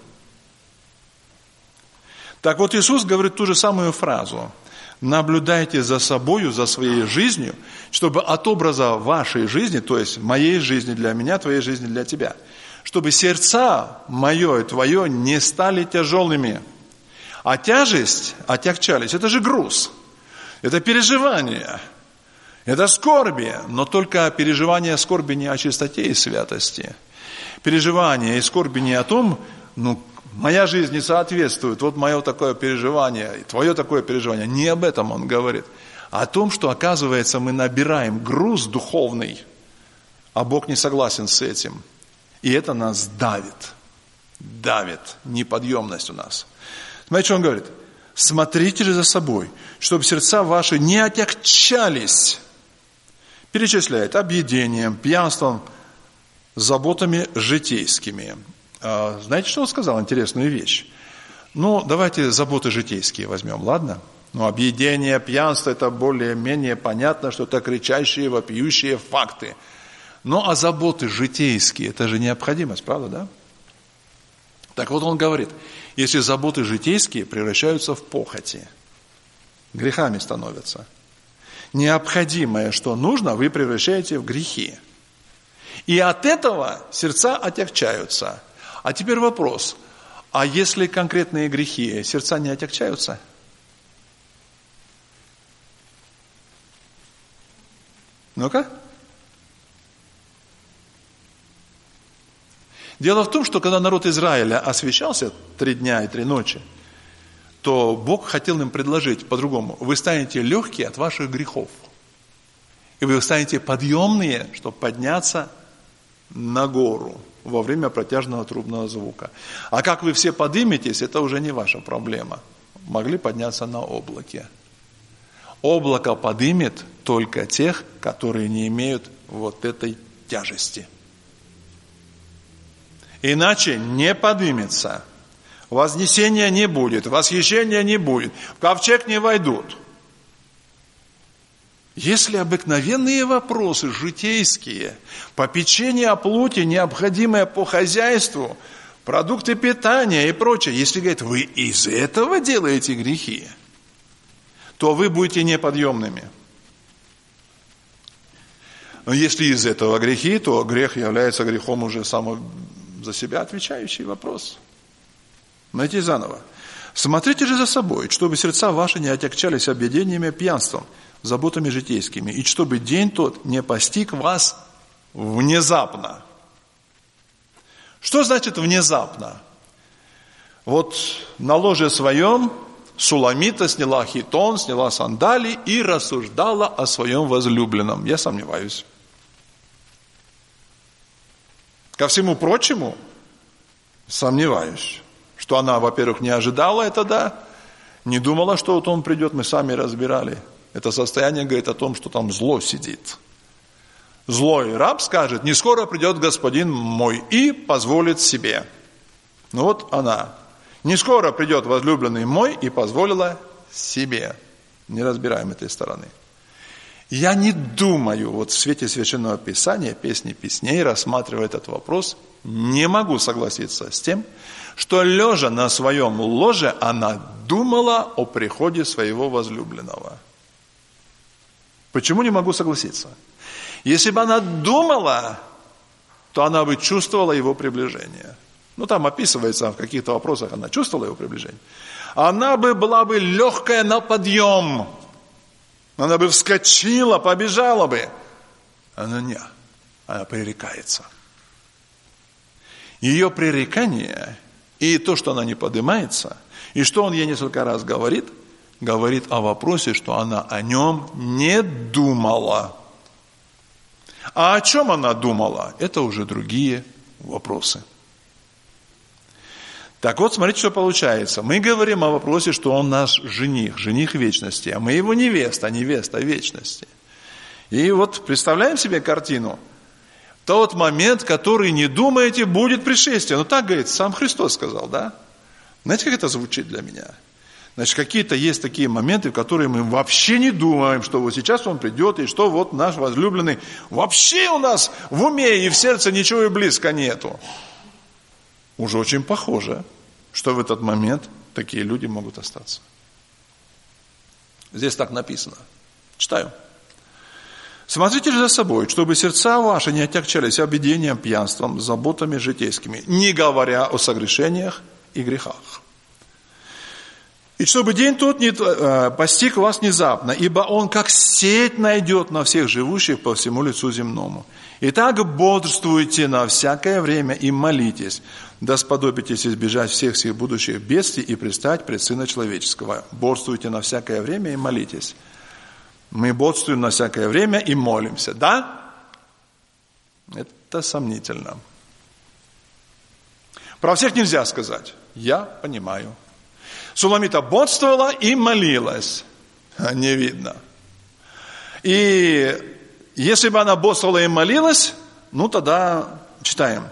Так вот, Иисус говорит ту же самую фразу. Наблюдайте за собою, за своей жизнью, чтобы от образа вашей жизни, то есть моей жизни для меня, твоей жизни для тебя, чтобы сердца мое и твое не стали тяжелыми. А тяжесть, отягчались, это же груз, это переживание, это скорби, но только переживание скорби не о чистоте и святости. Переживание и скорби не о том, моя жизнь не соответствует, вот мое такое переживание, твое такое переживание. Не об этом он говорит, а о том, что, оказывается, мы набираем груз духовный, а Бог не согласен с этим. И это нас давит, неподъемность у нас. Смотрите, что он говорит. Смотрите же за собой, чтобы сердца ваши не отягчались. Перечисляет объедением, пьянством, заботами житейскими. Знаете, что он сказал? Интересную вещь. Давайте заботы житейские возьмем, ладно? Объедение, пьянство, это более-менее понятно, что это кричащие, вопиющие факты. А заботы житейские, это же необходимость, правда, да? Так вот он говорит, если заботы житейские превращаются в похоти, грехами становятся, необходимое, что нужно, вы превращаете в грехи. И от этого сердца отягчаются. А теперь вопрос, а если конкретные грехи, сердца не отягчаются? Ну-ка. Дело в том, что когда народ Израиля освящался 3 дня и 3 ночи, то Бог хотел им предложить по-другому. Вы станете легкие от ваших грехов. И вы станете подъемные, чтобы подняться на гору во время протяжного трубного звука. А как вы все подыметесь, это уже не ваша проблема. Могли подняться на облаке. Облако подымет только тех, которые не имеют вот этой тяжести. Иначе не подымется. Вознесения не будет, восхищения не будет, в ковчег не войдут. Если обыкновенные вопросы, житейские, попечение о плоти, необходимое по хозяйству, продукты питания и прочее, если, говорит, вы из этого делаете грехи, то вы будете неподъемными. Но если из этого грехи, то грех является грехом уже само за себя отвечающий вопрос. Найти заново. Смотрите же за собой, чтобы сердца ваши не отягчались объедениями, пьянством, заботами житейскими, и чтобы день тот не постиг вас внезапно. Что значит внезапно? Вот на ложе своем Суламита сняла хитон, сняла сандалии и рассуждала о своем возлюбленном. Я сомневаюсь. Ко всему прочему, сомневаюсь, что она, во-первых, не ожидала это, да, не думала, что вот он придет, мы сами разбирали. Это состояние говорит о том, что там зло сидит. Злой раб скажет, не скоро придет господин мой и позволит себе. Вот она. Не скоро придет возлюбленный мой и позволила себе. Не разбираем этой стороны. Я не думаю, вот в свете Священного Писания, Песни Песней, рассматривая этот вопрос, не могу согласиться с тем, что лежа на своем ложе, она думала о приходе своего возлюбленного. Почему не могу согласиться? Если бы она думала, то она бы чувствовала его приближение. Там описывается в каких-то вопросах, она чувствовала его приближение. Она бы была бы легкая на подъем. Она бы вскочила, побежала бы. Она пререкается. Ее пререкание и то, что она не поднимается, и что он ей несколько раз говорит о вопросе, что она о нем не думала. А о чем она думала, это уже другие вопросы. Так вот, смотрите, что получается. Мы говорим о вопросе, что он наш жених, жених вечности, а мы его невеста, невеста вечности. И вот представляем себе картину. Тот момент, который не думаете, будет пришествие. Так, говорит, сам Христос сказал, да? Знаете, как это звучит для меня? Значит, какие-то есть такие моменты, в которые мы вообще не думаем, что вот сейчас он придет, и что вот наш возлюбленный вообще у нас в уме и в сердце ничего и близко нету. уже очень похоже, что в этот момент такие люди могут остаться. Здесь так написано. Читаю. «Смотрите же за собой, чтобы сердца ваши не отягчались объедением, пьянством, заботами житейскими, не говоря о согрешениях и грехах. И чтобы день тот не постиг вас внезапно, ибо он как сеть найдет на всех живущих по всему лицу земному. Итак, бодрствуйте на всякое время и молитесь, да сподобитесь избежать всех сих будущих бедствий и предстать пред Сына Человеческого. Бодрствуйте на всякое время и молитесь». Мы бодрствуем на всякое время и молимся, да? Это сомнительно. Про всех нельзя сказать. Я понимаю. Суламита бодрствовала и молилась. Не видно. И если бы она бодрствовала и молилась, тогда читаем.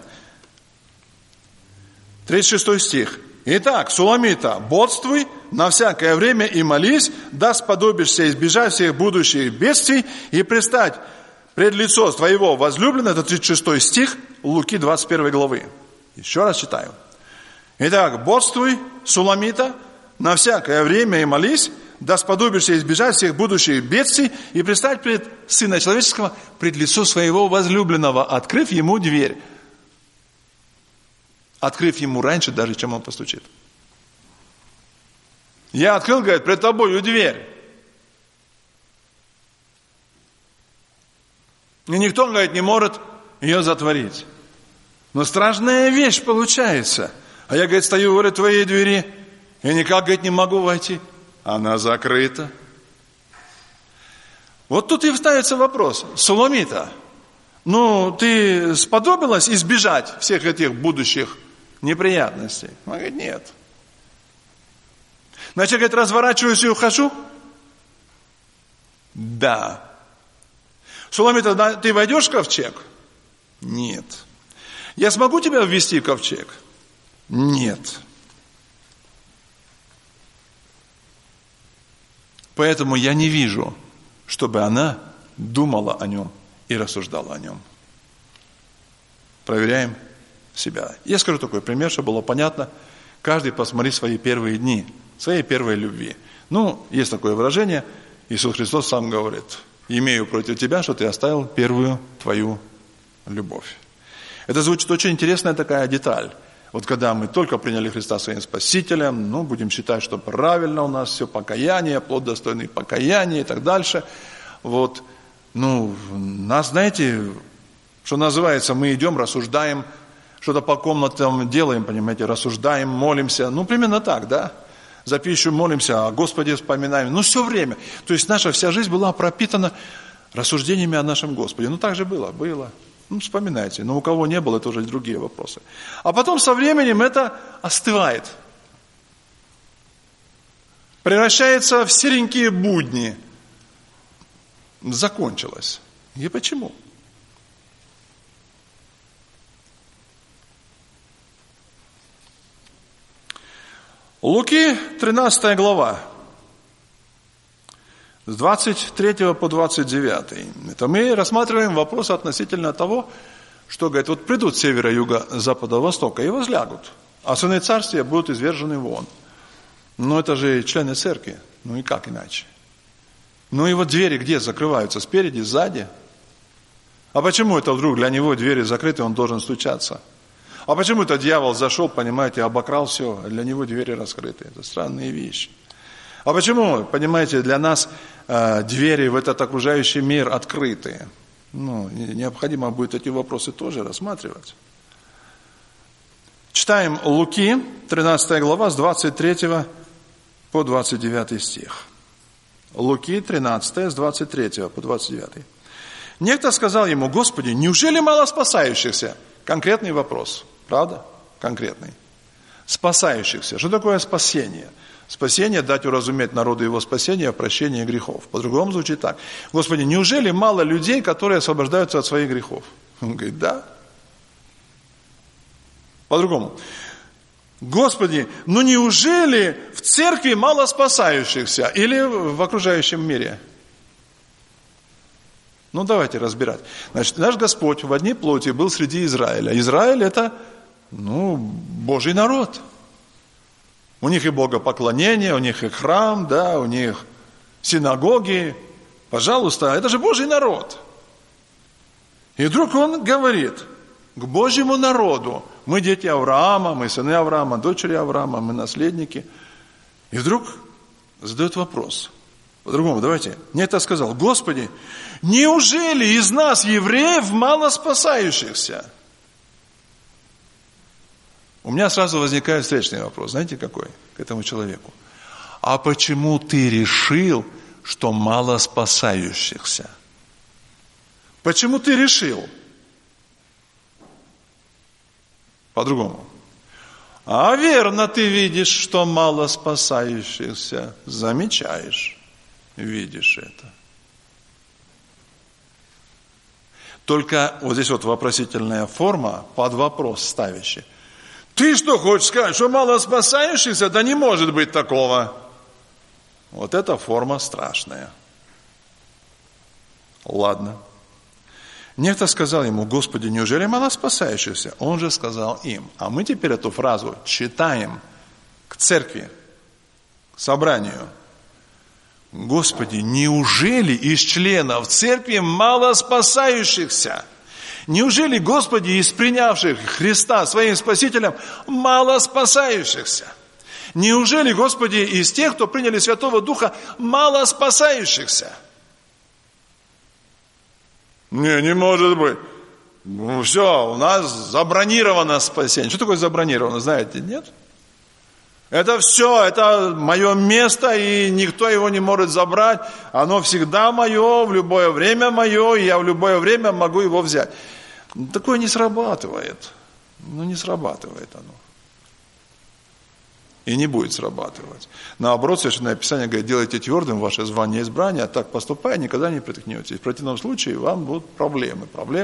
36 стих. «Итак, Суламита, бодрствуй на всякое время и молись, да сподобишься избежать всех будущих бедствий и предстать пред лицо твоего возлюбленного». Это 36 стих Луки 21 главы. Еще раз читаю. «Итак, бодрствуй, Суламита, на всякое время и молись, да сподобишься избежать всех будущих бедствий и предстать пред Сына Человеческого, пред лицо своего возлюбленного, открыв ему дверь». Открыв ему раньше, даже чем он постучит. Я открыл, говорит, пред тобою дверь. И никто, говорит, не может ее затворить. Но страшная вещь получается. А я, говорит, стою возле твоей двери, и никак, говорит, не могу войти. Она закрыта. Вот тут и вставится вопрос. Суламита, ты сподобилась избежать всех этих будущих неприятностей? Она говорит, нет. Значит, говорит, разворачиваюсь и ухожу? Да. Суламита, ты войдешь в ковчег? Нет. Я смогу тебя ввести в ковчег? Нет. Поэтому я не вижу, чтобы она думала о нем и рассуждала о нем. Проверяем себя. Я скажу такой пример, чтобы было понятно. Каждый посмотри свои первые дни, своей первой любви. Есть такое выражение, Иисус Христос сам говорит: имею против тебя, что ты оставил первую твою любовь. Это звучит очень интересная такая деталь. Вот когда мы только приняли Христа своим Спасителем, будем считать, что правильно у нас все покаяние, плод достойный покаяния и так дальше. Нас, знаете, что называется, мы идем, рассуждаем, что-то по комнатам делаем, понимаете, рассуждаем, молимся. Примерно так, да? За пищу молимся, о Господе вспоминаем. Все время. То есть наша вся жизнь была пропитана рассуждениями о нашем Господе. Так же было. Вспоминайте. Но у кого не было, это уже другие вопросы. А потом со временем это остывает. Превращается в серенькие будни. Закончилось. И почему? Луки, 13 глава, с 23 по 29. Это мы рассматриваем вопрос относительно того, что, говорит, придут с севера, юга, запада, востока и возлягут, а сыны царствия будут извержены вон. Это же члены церкви, и как иначе? И двери где закрываются? Спереди, сзади? А почему это вдруг для него двери закрыты, он должен стучаться? А почему это дьявол зашел, понимаете, обокрал все, а для него двери раскрыты? Это странные вещи. А почему, понимаете, для нас двери в этот окружающий мир открыты? Необходимо будет эти вопросы тоже рассматривать. Читаем Луки, 13 глава, с 23 по 29 стих. Луки, 13, с 23 по 29. Некто сказал ему: Господи, неужели мало спасающихся? Конкретный вопрос. Правда? Конкретный. Спасающихся. Что такое спасение? Спасение — дать уразуметь народу его спасения в прощении грехов. По-другому звучит так: Господи, неужели мало людей, которые освобождаются от своих грехов? Он говорит: да. По-другому: Господи, неужели в церкви мало спасающихся или в окружающем мире? Давайте разбирать. Значит, наш Господь в одни плоти был среди Израиля. Израиль — это Божий народ. У них и богопоклонение, у них и храм, да, у них синагоги. Пожалуйста, это же Божий народ. И вдруг он говорит к Божьему народу: мы дети Авраама, мы сыны Авраама, дочери Авраама, мы наследники. И вдруг задает вопрос. По-другому, давайте. Некто сказал: Господи, неужели из нас, евреев, мало спасающихся? У меня сразу возникает встречный вопрос. Знаете какой? К этому человеку. А почему ты решил, что мало спасающихся? Почему ты решил? По-другому. А верно ты видишь, что мало спасающихся. Замечаешь, видишь это. Только вот здесь вот вопросительная форма под вопрос ставящий. Ты что хочешь сказать, что мало спасающихся? Да не может быть такого. Вот эта форма страшная. Ладно. Некто сказал ему: Господи, неужели мало спасающихся? Он же сказал им. А мы теперь эту фразу читаем к церкви, к собранию. Господи, неужели из членов церкви мало спасающихся? Неужели, Господи, из принявших Христа своим Спасителем мало спасающихся? Неужели, Господи, из тех, кто приняли Святого Духа, мало спасающихся? Не может быть. Все, у нас забронировано спасение. Что такое забронировано, знаете, нет? Это все, это мое место, и никто его не может забрать. Оно всегда мое, в любое время мое, и я в любое время могу его взять. Такое не срабатывает. Не срабатывает оно. И не будет срабатывать. Наоборот, Священное Писание говорит: делайте твердым ваше звание избрания, а так поступая, никогда не приткнетесь. В противном случае вам будут проблемы.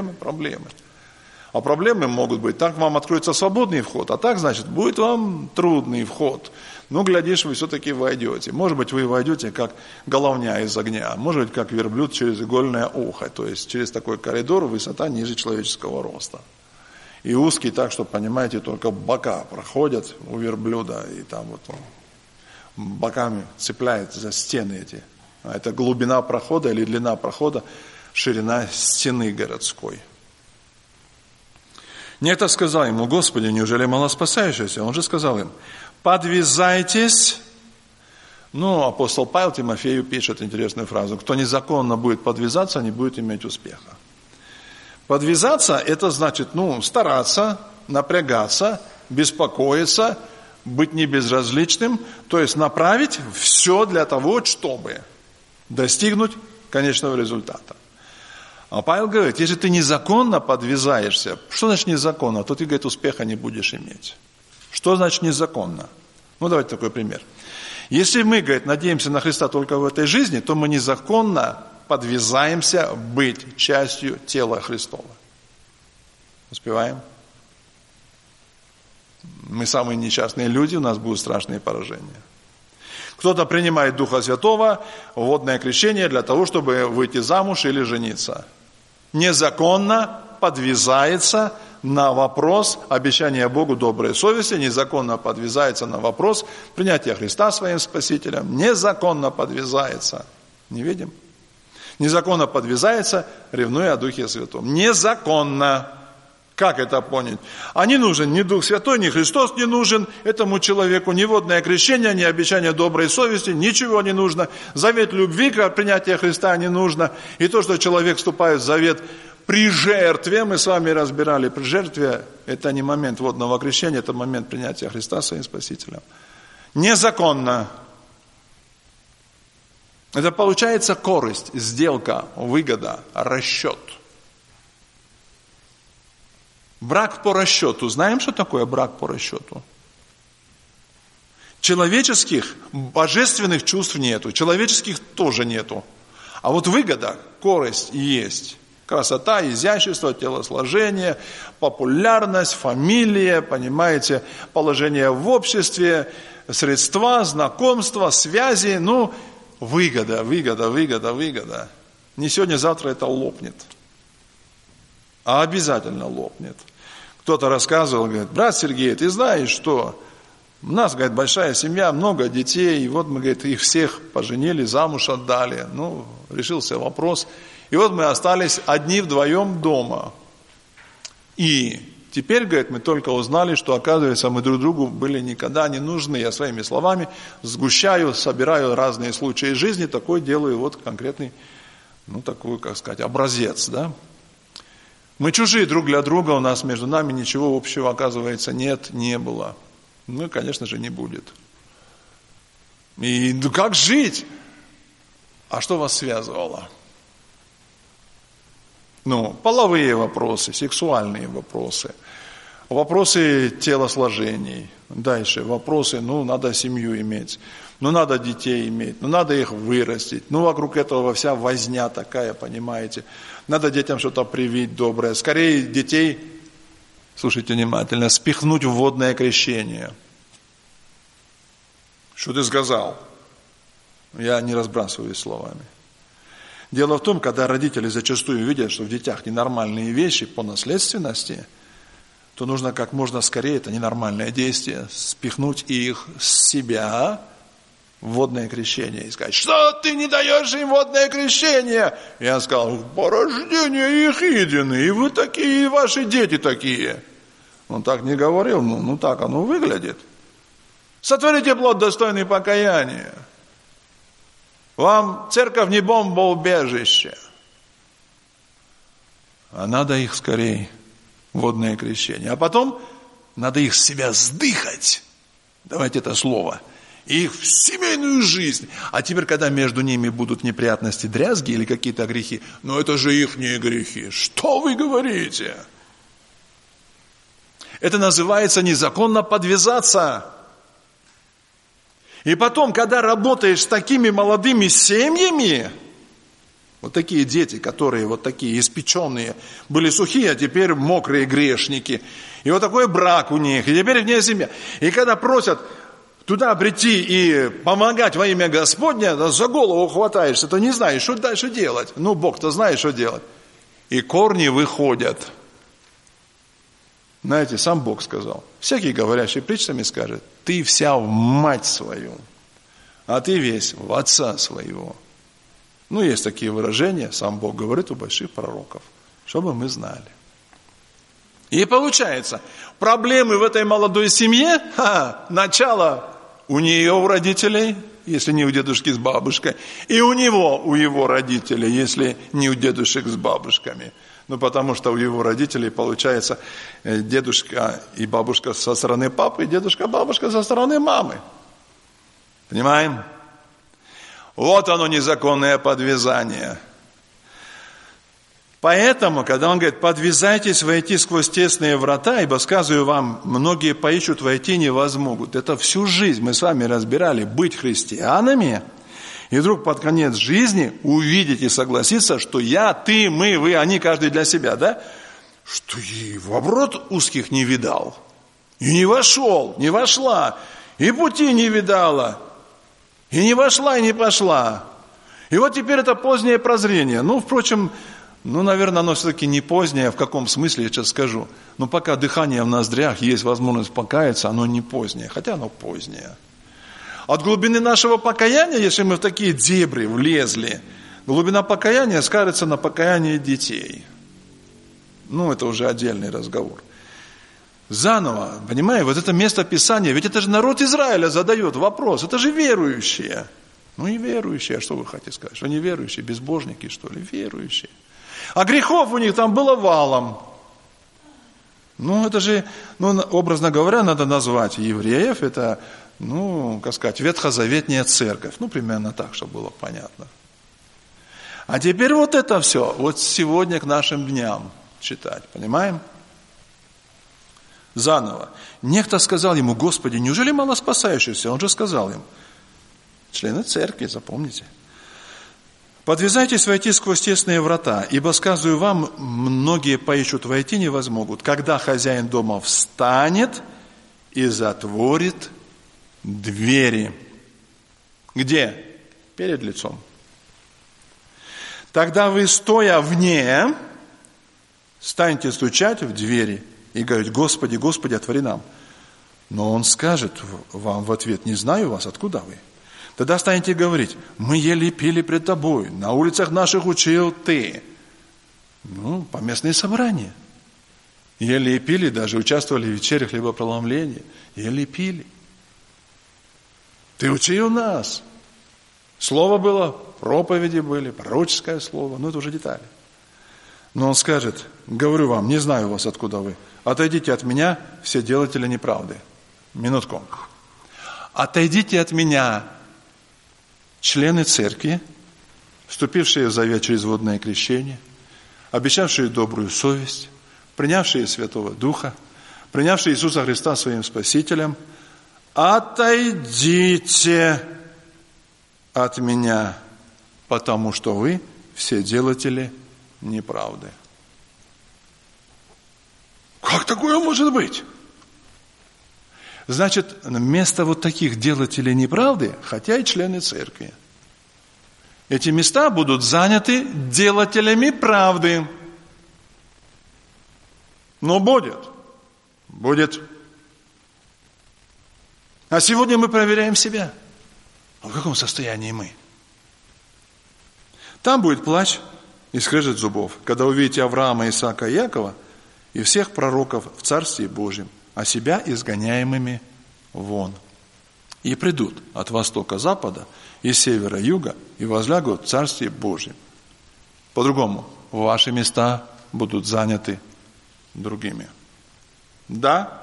А проблемы могут быть: так вам откроется свободный вход, а так, значит, будет вам трудный вход. Глядишь, вы все-таки войдете. Может быть, вы войдете, как головня из огня. Может быть, как верблюд через игольное ухо. То есть, через такой коридор, высота ниже человеческого роста. И узкий так, что, понимаете, только бока проходят у верблюда. И там вот он боками цепляется за стены эти. А это глубина прохода или длина прохода, ширина стены городской. Некто сказал ему: Господи, неужели мало спасающихся? Он же сказал им: подвязайтесь. Апостол Павел Тимофею пишет интересную фразу: кто незаконно будет подвязаться, не будет иметь успеха. Подвязаться – это значит, стараться, напрягаться, беспокоиться, быть небезразличным, то есть направить все для того, чтобы достигнуть конечного результата. А Павел говорит: если ты незаконно подвязаешься, что значит незаконно? То ты, говорит, успеха не будешь иметь. Что значит незаконно? Давайте такой пример. Если мы, говорит, надеемся на Христа только в этой жизни, то мы незаконно подвязаемся быть частью тела Христова. Успеваем? Мы самые несчастные люди, у нас будут страшные поражения. Кто-то принимает Духа Святого, водное крещение для того, чтобы выйти замуж или жениться. Незаконно подвязается на вопрос обещания Богу доброй совести, незаконно подвязается на вопрос принятия Христа своим Спасителем, незаконно подвязается. Не видим? Незаконно подвязается, ревнуя о Духе Святом. Незаконно. Как это понять? А не нужен ни Дух Святой, ни Христос не нужен этому человеку, ни водное крещение, ни обещание доброй совести, ничего не нужно. Завет любви, как принятие Христа, не нужно. И то, что человек вступает в завет при жертве, мы с вами разбирали, при жертве, это не момент водного крещения, это момент принятия Христа своим Спасителем. Незаконно. Это получается корысть, сделка, выгода, расчет. Брак по расчету. Знаем, что такое брак по расчету? Человеческих, божественных чувств нету, человеческих тоже нету. А вот выгода, корость есть. Красота, изящество, телосложение, популярность, фамилия, понимаете, положение в обществе, средства, знакомства, связи, выгода. Не сегодня, завтра это лопнет. А обязательно лопнет. Кто-то рассказывал, говорит, брат Сергей, ты знаешь что? У нас, говорит, большая семья, много детей, и вот мы, говорит, их всех поженили, замуж отдали. Ну, решился вопрос. И вот мы остались одни вдвоем дома. И теперь, говорит, мы только узнали, что, оказывается, мы друг другу были никогда не нужны. Я своими словами сгущаю, собираю разные случаи жизни, такой делаю вот конкретный, ну, такой, как сказать, образец, да. Мы чужие друг для друга, у нас между нами ничего общего, оказывается, нет, не было. Ну, конечно же, не будет. И ну, как жить? А что вас связывало? Ну, половые вопросы, сексуальные вопросы, вопросы телосложений. Дальше вопросы, ну, надо семью иметь, ну, надо детей иметь, ну, надо их вырастить. Ну, вокруг этого вся возня такая, понимаете. Надо детям что-то привить доброе. Скорее детей... Слушайте внимательно, спихнуть в водное крещение. Что ты сказал? Я не разбрасываюсь словами. Дело в том, когда родители зачастую видят, что в детях ненормальные вещи по наследственности, то нужно как можно скорее это ненормальное действие спихнуть их с себя в водное крещение и сказать, что ты не даешь им водное крещение? Я сказал, порождение их едины, и вы такие, и ваши дети такие. Он так не говорил, ну так оно выглядит. Сотворите плод, достойный покаяния. Вам церковь не бомбоубежище. А надо их скорее водное крещение. А потом надо их с себя сдыхать. Давайте это слово. Их в семейную жизнь. А теперь, когда между ними будут неприятности, дрязги или какие-то грехи, но это же их не грехи. Что вы говорите? Это называется незаконно подвязаться. И потом, когда работаешь с такими молодыми семьями, вот такие дети, которые вот такие испеченные, были сухие, а теперь мокрые грешники. И вот такой брак у них, и теперь их не семья. И когда просят туда прийти и помогать во имя Господня, за голову хватаешься, то не знаешь, что дальше делать. Ну, Бог-то знает, что делать. И корни выходят. Знаете, сам Бог сказал. Всякий, говорящий притчами, скажет, ты вся в мать свою, а ты весь в отца своего. Ну, есть такие выражения, сам Бог говорит у больших пророков, чтобы мы знали. И получается, проблемы в этой молодой семье, начало у нее, у родителей, если не у дедушки с бабушкой, и у него, у его родителей, если не у дедушек с бабушками. Ну, потому что у его родителей, получается, дедушка и бабушка со стороны папы, и дедушка-бабушка со стороны мамы. Понимаем? Вот оно, незаконное подвязание. Поэтому, когда он говорит, подвязайтесь войти сквозь тесные врата, ибо, сказываю вам, многие поищут, войти не возмогут. Это всю жизнь мы с вами разбирали, быть христианами, и вдруг под конец жизни увидеть и согласиться, что я, ты, мы, вы, они, каждый для себя, да? Что и в оборот узких не видал, и не вошел, не вошла, и пути не видала, и не вошла, и не пошла. И вот теперь это позднее прозрение. Ну, впрочем, наверное, оно все-таки не позднее, в каком смысле, я сейчас скажу. Но пока дыхание в ноздрях, есть возможность покаяться, оно не позднее, хотя оно позднее. От глубины нашего покаяния, если мы в такие дебри влезли, глубина покаяния скажется на покаянии детей. Ну, это уже отдельный разговор. Заново, понимаете, вот это место Писания, ведь это же народ Израиля задает вопрос, это же верующие. Ну и верующие, а что вы хотите сказать? Что не верующие, безбожники, что ли? Верующие. А грехов у них там было валом. Ну, это же, образно говоря, надо назвать евреев, это, как сказать, ветхозаветная церковь. Ну, примерно так, чтобы было понятно. А теперь вот это все, вот сегодня к нашим дням читать, понимаем? Заново. Некто сказал ему, Господи, неужели мало спасающихся? Он же сказал им, члены церкви, запомните. Подвязайтесь войти сквозь тесные врата, ибо, сказываю вам, многие поищут, войти не возмогут. Когда хозяин дома встанет и затворит двери. Где? Перед лицом. Тогда вы, стоя вне, станете стучать в двери и говорить: Господи, Господи, отвори нам. Но Он скажет вам в ответ: не знаю вас, откуда вы? Тогда станете говорить: мы ели и пили пред Тобой, на улицах наших учил Ты. Поместные собрания. Ели и пили, даже участвовали в вечере хлебопроломления. Ели и пили. Ты учил нас. Слово было, проповеди были, пророческое слово. Это уже детали. Но Он скажет: говорю вам, не знаю вас, откуда вы. Отойдите от меня, все делатели неправды. Минутку. Отойдите от меня, члены церкви, вступившие в завет через водное крещение, обещавшие добрую совесть, принявшие Святого Духа, принявшие Иисуса Христа своим Спасителем, отойдите от меня, потому что вы все делатели неправды. Как такое может быть? Значит, вместо вот таких делателей неправды, хотя и члены церкви, эти места будут заняты делателями правды. Но будет. А сегодня мы проверяем себя. А в каком состоянии мы? Там будет плач и скрежет зубов, когда увидите Авраама, Исаака и Якова и всех пророков в Царстве Божьем, а себя изгоняемыми вон. И придут от востока, запада, и севера, юга, и возлягут в Царстве Божьем. По-другому, ваши места будут заняты другими. Да?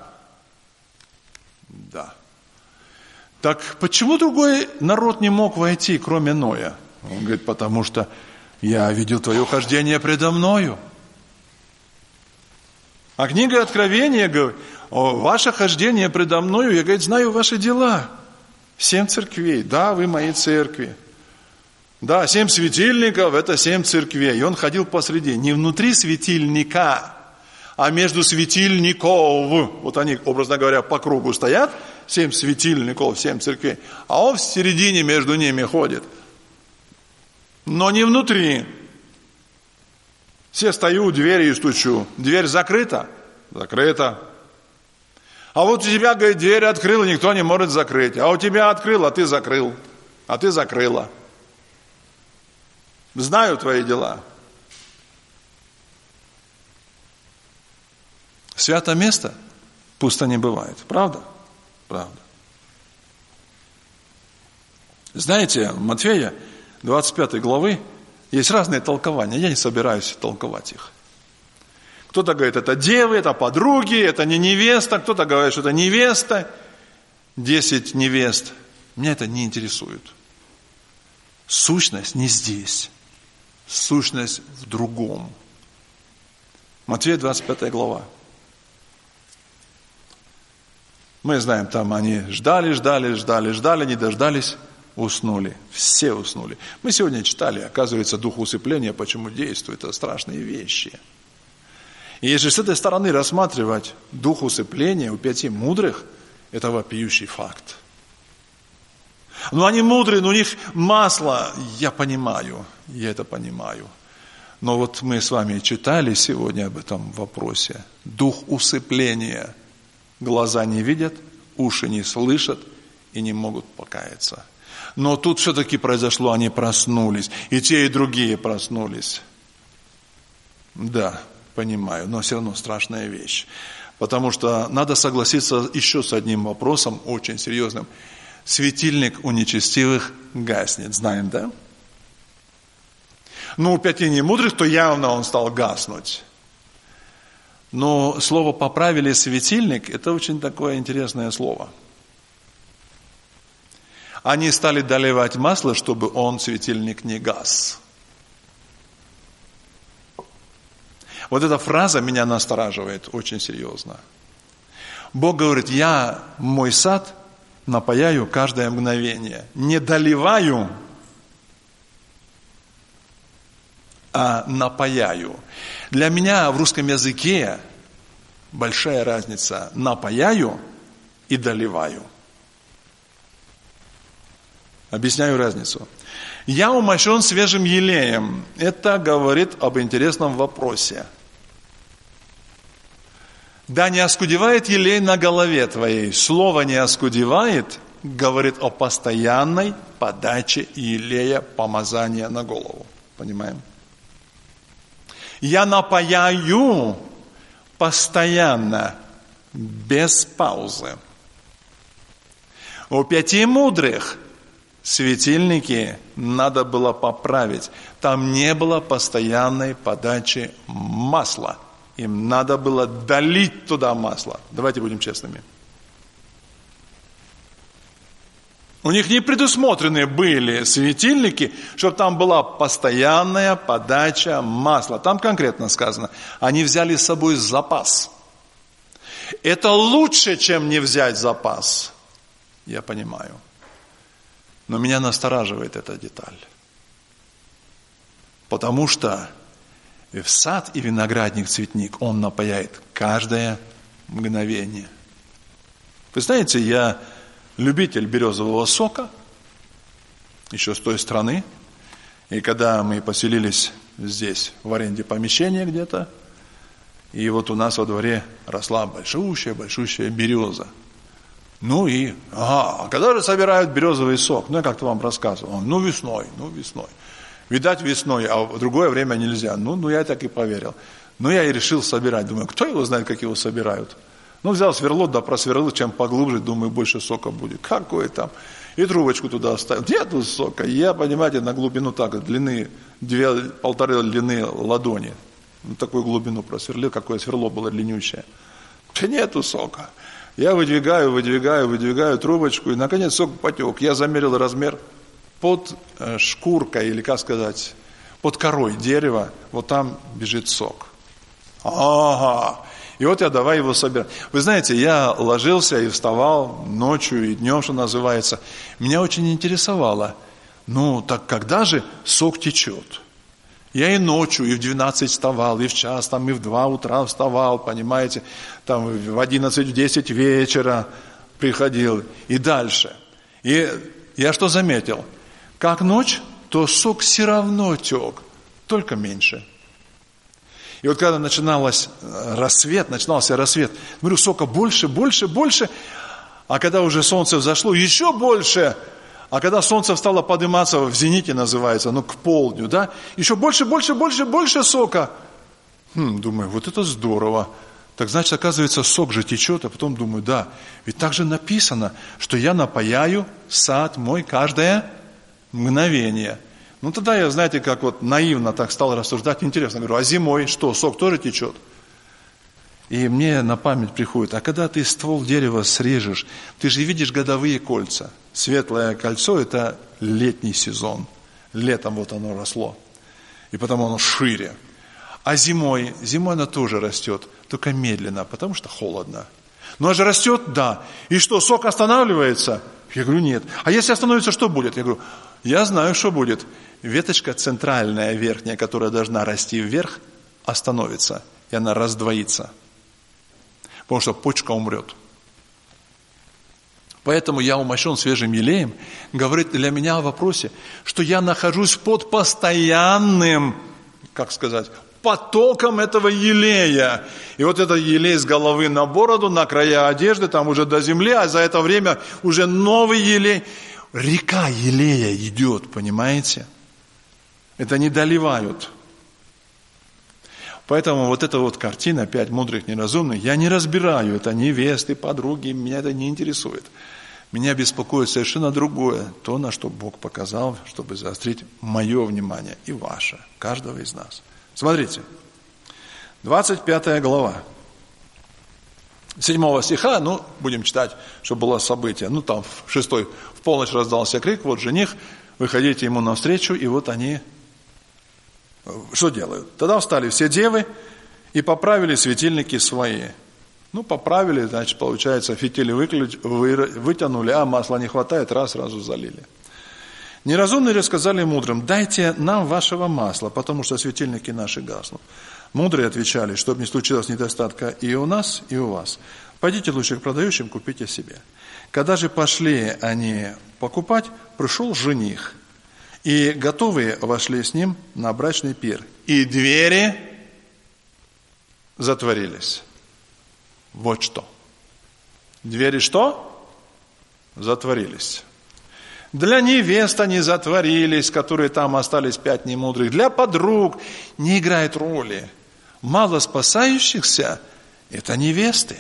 Да. Так почему другой народ не мог войти, кроме Ноя? Он говорит: потому что я видел твое хождение предо мною. А книга Откровения говорит: ваше хождение предо мною, я, говорит, знаю ваши дела. 7 церквей, да, вы мои церкви. Да, 7 светильников, это 7 церквей. И он ходил посреди, не внутри светильника, а между светильников. Вот они, образно говоря, по кругу стоят, 7 светильников, 7 церквей. А он в середине между ними ходит. Но не внутри. Все стою у двери и стучу. Дверь закрыта? Закрыта. А вот у тебя, говорит, дверь открыла, никто не может закрыть. А у тебя открыл, а ты закрыл. А ты закрыла. Знаю твои дела. Святое место пусто не бывает. Правда? Правда. Знаете, в Матфея 25 главы есть разные толкования. Я не собираюсь толковать их. Кто-то говорит, это девы, это подруги, это не невеста. Кто-то говорит, что это невеста. 10 невест. Меня это не интересует. Сущность не здесь. Сущность в другом. Матфея 25 глава. Мы знаем, там они ждали, не дождались, уснули. Все уснули. Мы сегодня читали, оказывается, дух усыпления, почему действует. Это страшные вещи. И если с этой стороны рассматривать дух усыпления у 5 мудрых, это вопиющий факт. Но они мудрые, но у них масло, я понимаю, я это понимаю. Но вот мы с вами читали сегодня об этом вопросе. Дух усыпления. Глаза не видят, уши не слышат и не могут покаяться. Но тут все-таки произошло, они проснулись. И те, и другие проснулись. Да, понимаю, но все равно страшная вещь. Потому что надо согласиться еще с одним вопросом, очень серьезным. Светильник у нечестивых гаснет. Знаем, да? Но у 5 немудрых, то явно он стал гаснуть. Но слово «поправили светильник» – это очень такое интересное слово. Они стали доливать масло, чтобы он, светильник, не гас. Вот эта фраза меня настораживает очень серьезно. Бог говорит, я мой сад напаяю каждое мгновение. Не доливаю, а напаяю. Для меня в русском языке большая разница. Напаяю и доливаю. Объясняю разницу. Я умощен свежим елеем. Это говорит об интересном вопросе. Да не оскудевает елей на голове твоей. Слово «не оскудевает» говорит о постоянной подаче елея помазания на голову. Понимаем? Я напаяю постоянно, без паузы. У 5 мудрых светильники надо было поправить. Там не было постоянной подачи масла. Им надо было долить туда масло. Давайте будем честными. У них не предусмотрены были светильники, чтобы там была постоянная подача масла. Там конкретно сказано, они взяли с собой запас. Это лучше, чем не взять запас. Я понимаю. Но меня настораживает эта деталь. Потому что в сад и виноградник цветник он напаяет каждое мгновение. Вы знаете, я любитель березового сока, еще с той страны. И когда мы поселились здесь, в аренде помещения где-то, и вот у нас во дворе росла большущая береза. Ну и, а когда же собирают березовый сок? Ну, я как-то вам рассказывал. Весной. Видать, весной, а в другое время нельзя. Я так и поверил. Я и решил собирать. Думаю, кто его знает, как его собирают? Взял сверло, да просверлил, чем поглубже, думаю, больше сока будет. Какой там? И трубочку туда оставил. Нету сока. Я, понимаете, на глубину так, длины, 1,5 длины ладони. Такую глубину просверлил, какое сверло было длиннющее. Нету сока. Я выдвигаю трубочку, и, наконец, сок потек. Я замерил размер под шкуркой, или, как сказать, под корой дерева, вот там бежит сок. Ага. И вот я давай его собирать. Вы знаете, я ложился и вставал ночью и днем, что называется. Меня очень интересовало, так когда же сок течет? Я и ночью, и в 12 вставал, и в час, и в 2 утра вставал, понимаете, в 11, в 10 вечера приходил, и дальше. И я что заметил? Как ночь, то сок все равно тек, только меньше. И вот когда начинался рассвет, говорю, сока больше, а когда уже солнце взошло, еще больше. А когда солнце стало подниматься, в зените называется, к полдню, да, еще больше сока. Думаю, вот это здорово. Так значит, оказывается, сок же течет, а потом думаю, да, ведь так же написано, что я напаяю сад мой каждое мгновение. Тогда я, знаете, как вот наивно так стал рассуждать, интересно, говорю, а зимой что, сок тоже течет? И мне на память приходит, а когда ты ствол дерева срежешь, ты же видишь годовые кольца. Светлое кольцо – это летний сезон. Летом вот оно росло. И потому оно шире. А зимой оно тоже растет, только медленно, потому что холодно. Но же растет, да. И что, сок останавливается? Я говорю, нет. А если остановится, что будет? Я говорю, я знаю, что будет. Веточка центральная, верхняя, которая должна расти вверх, остановится. И она раздвоится. Потому что почка умрет. Поэтому я умощен свежим елеем, говорит для меня о вопросе, что я нахожусь под постоянным, потоком этого елея. И вот этот елей с головы на бороду, на края одежды, там уже до земли, а за это время уже новый елей. Река елея идет, понимаете? Это не доливают. Поэтому вот эта вот картина, 5 мудрых неразумных, я не разбираю, это невесты, подруги, меня это не интересует. Меня беспокоит совершенно другое, то, на что Бог показал, чтобы заострить мое внимание и ваше, каждого из нас. Смотрите, 25 глава, 7 стиха, будем читать, чтобы было событие. Там в 6, в полночь раздался крик, вот жених, выходите ему навстречу, и вот они что делают? Тогда встали все девы и поправили светильники свои. Поправили, значит, получается, фитили вытянули, а масла не хватает, сразу залили. Неразумные рассказали мудрым, дайте нам вашего масла, потому что светильники наши гаснут. Мудрые отвечали, чтобы не случилось недостатка и у нас, и у вас. Пойдите лучше к продающим, купите себе. Когда же пошли они покупать, пришел жених, и готовые вошли с ним на брачный пир. И двери затворились. Вот что. Двери что? Затворились. Для невест они затворились, которые там остались 5 немудрых. Для подруг не играет роли. Мало спасающихся – это невесты.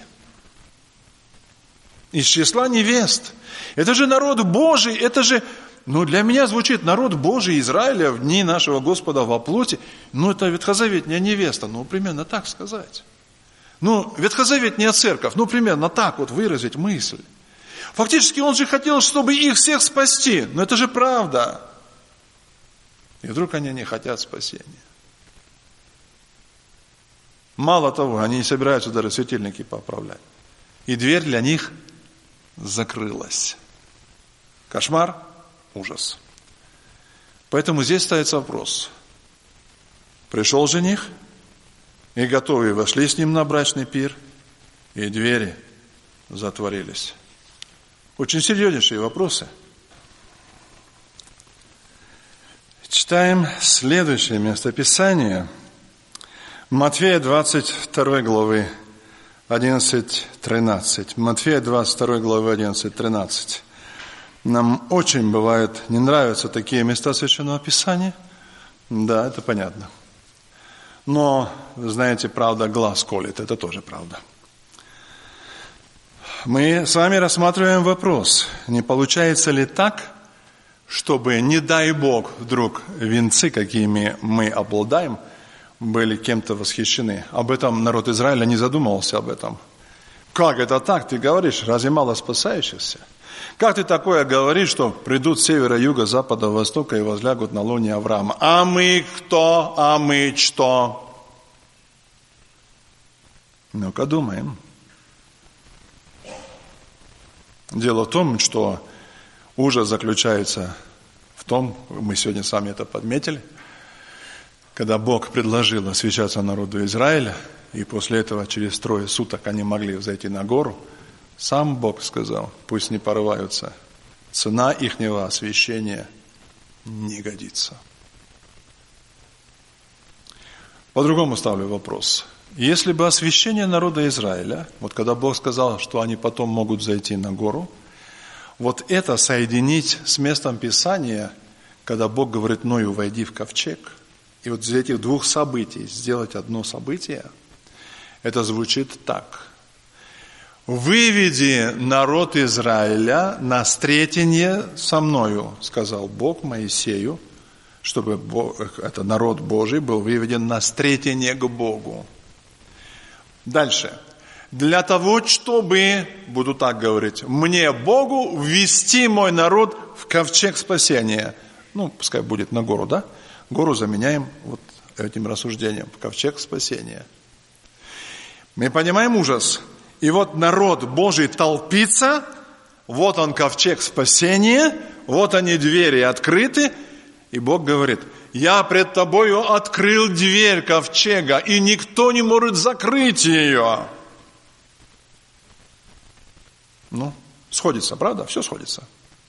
Из числа невест. Это же народ Божий, это же... для меня звучит народ Божий Израиля в дни нашего Господа во плоти. Это ветхозаветная невеста. Примерно так сказать. Ветхозаветная церковь. Примерно так выразить мысль. Фактически он же хотел, чтобы их всех спасти. Но это же правда. И вдруг они не хотят спасения. Мало того, они не собираются даже светильники поправлять. И дверь для них закрылась. Кошмар, ужас. Поэтому здесь ставится вопрос. Пришел жених, и готовые вошли с ним на брачный пир, и двери затворились. Очень серьезнейшие вопросы. Читаем следующее местописание. Матфея 22 главы 11-13. Матфея 22 главы 11-13. Нам очень бывает, не нравятся такие места Священного Писания. Да, это понятно. Но, вы знаете, правда глаз колет, это тоже правда. Мы с вами рассматриваем вопрос, не получается ли так, чтобы, не дай Бог, вдруг венцы, какими мы обладаем, были кем-то восхищены. Об этом народ Израиля не задумывался об этом. Как это так, ты говоришь, разве мало спасающихся? Как ты такое говоришь, что придут с севера, юга, запада, востока и возлягут на лоне Авраама? А мы кто? А мы что? Ну-ка думаем. Дело в том, что ужас заключается в том, мы сегодня сами это подметили, когда Бог предложил освящаться народу Израиля, и после этого через 3 суток они могли взойти на гору, сам Бог сказал, пусть не порываются, цена ихнего освящения не годится. По-другому ставлю вопрос. Если бы освящение народа Израиля, когда Бог сказал, что они потом могут зайти на гору, это соединить с местом Писания, когда Бог говорит Ною, войди в ковчег, и из этих 2 событий сделать одно событие, это звучит так. «Выведи народ Израиля на встретение со Мною», сказал Бог Моисею, чтобы это народ Божий был выведен на встретение к Богу. Дальше. Для того, чтобы, буду так говорить, мне, Богу, ввести мой народ в ковчег спасения. Пускай будет на гору, да? Гору заменяем этим рассуждением. Ковчег спасения. Мы понимаем ужас. И народ Божий толпится, он ковчег спасения, они двери открыты, и Бог говорит, я пред тобою открыл дверь ковчега, и никто не может закрыть ее. Сходится, правда? Все сходится.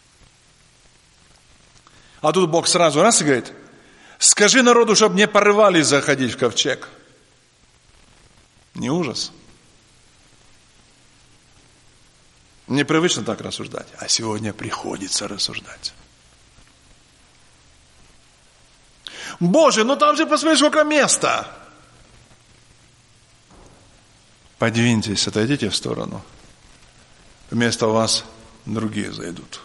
А тут Бог сразу раз и говорит, скажи народу, чтобы не порывались заходить в ковчег. Не ужас? Непривычно так рассуждать, а сегодня приходится рассуждать. Боже, там же посмотри, сколько места. Подвиньтесь, отойдите в сторону. Вместо вас другие зайдут.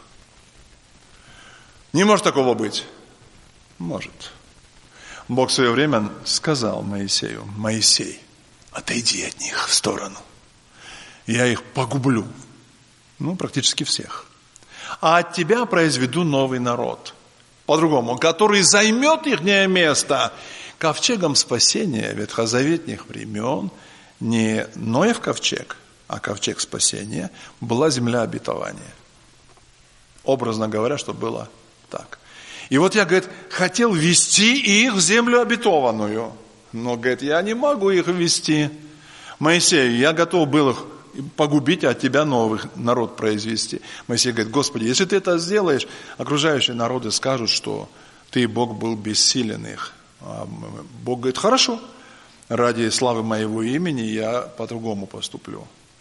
Не может такого быть? Может. Бог в свое время сказал Моисею, Моисей, отойди от них в сторону. Я их погублю. Практически всех. А от тебя произведу новый народ. По-другому, который займет их место. Ковчегом спасения ветхозаветных времен не Ноев ковчег, а ковчег спасения была земля обетования. Образно говоря, что было так. И я, говорит, хотел ввести их в землю обетованную. Но, говорит, я не могу их ввести. Моисей, я готов был их погубить, а от тебя новый народ произвести. Моисей говорит, Господи, если ты это сделаешь, окружающие народы скажут, что ты, Бог, был бессилен их. А Бог говорит, хорошо, ради славы моего имени я по-другому поступлю.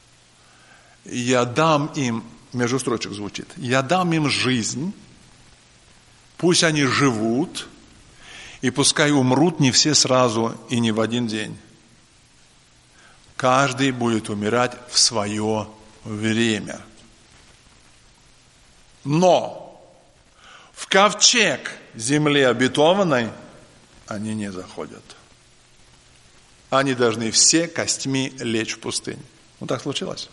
я дам им, между строчек звучит, я дам им жизнь, пусть они живут, и пускай умрут не все сразу и не в один день. Каждый будет умирать в свое время. Но в ковчег земли обетованной они не заходят. Они должны все костьми лечь в пустыне. Вот так случилось.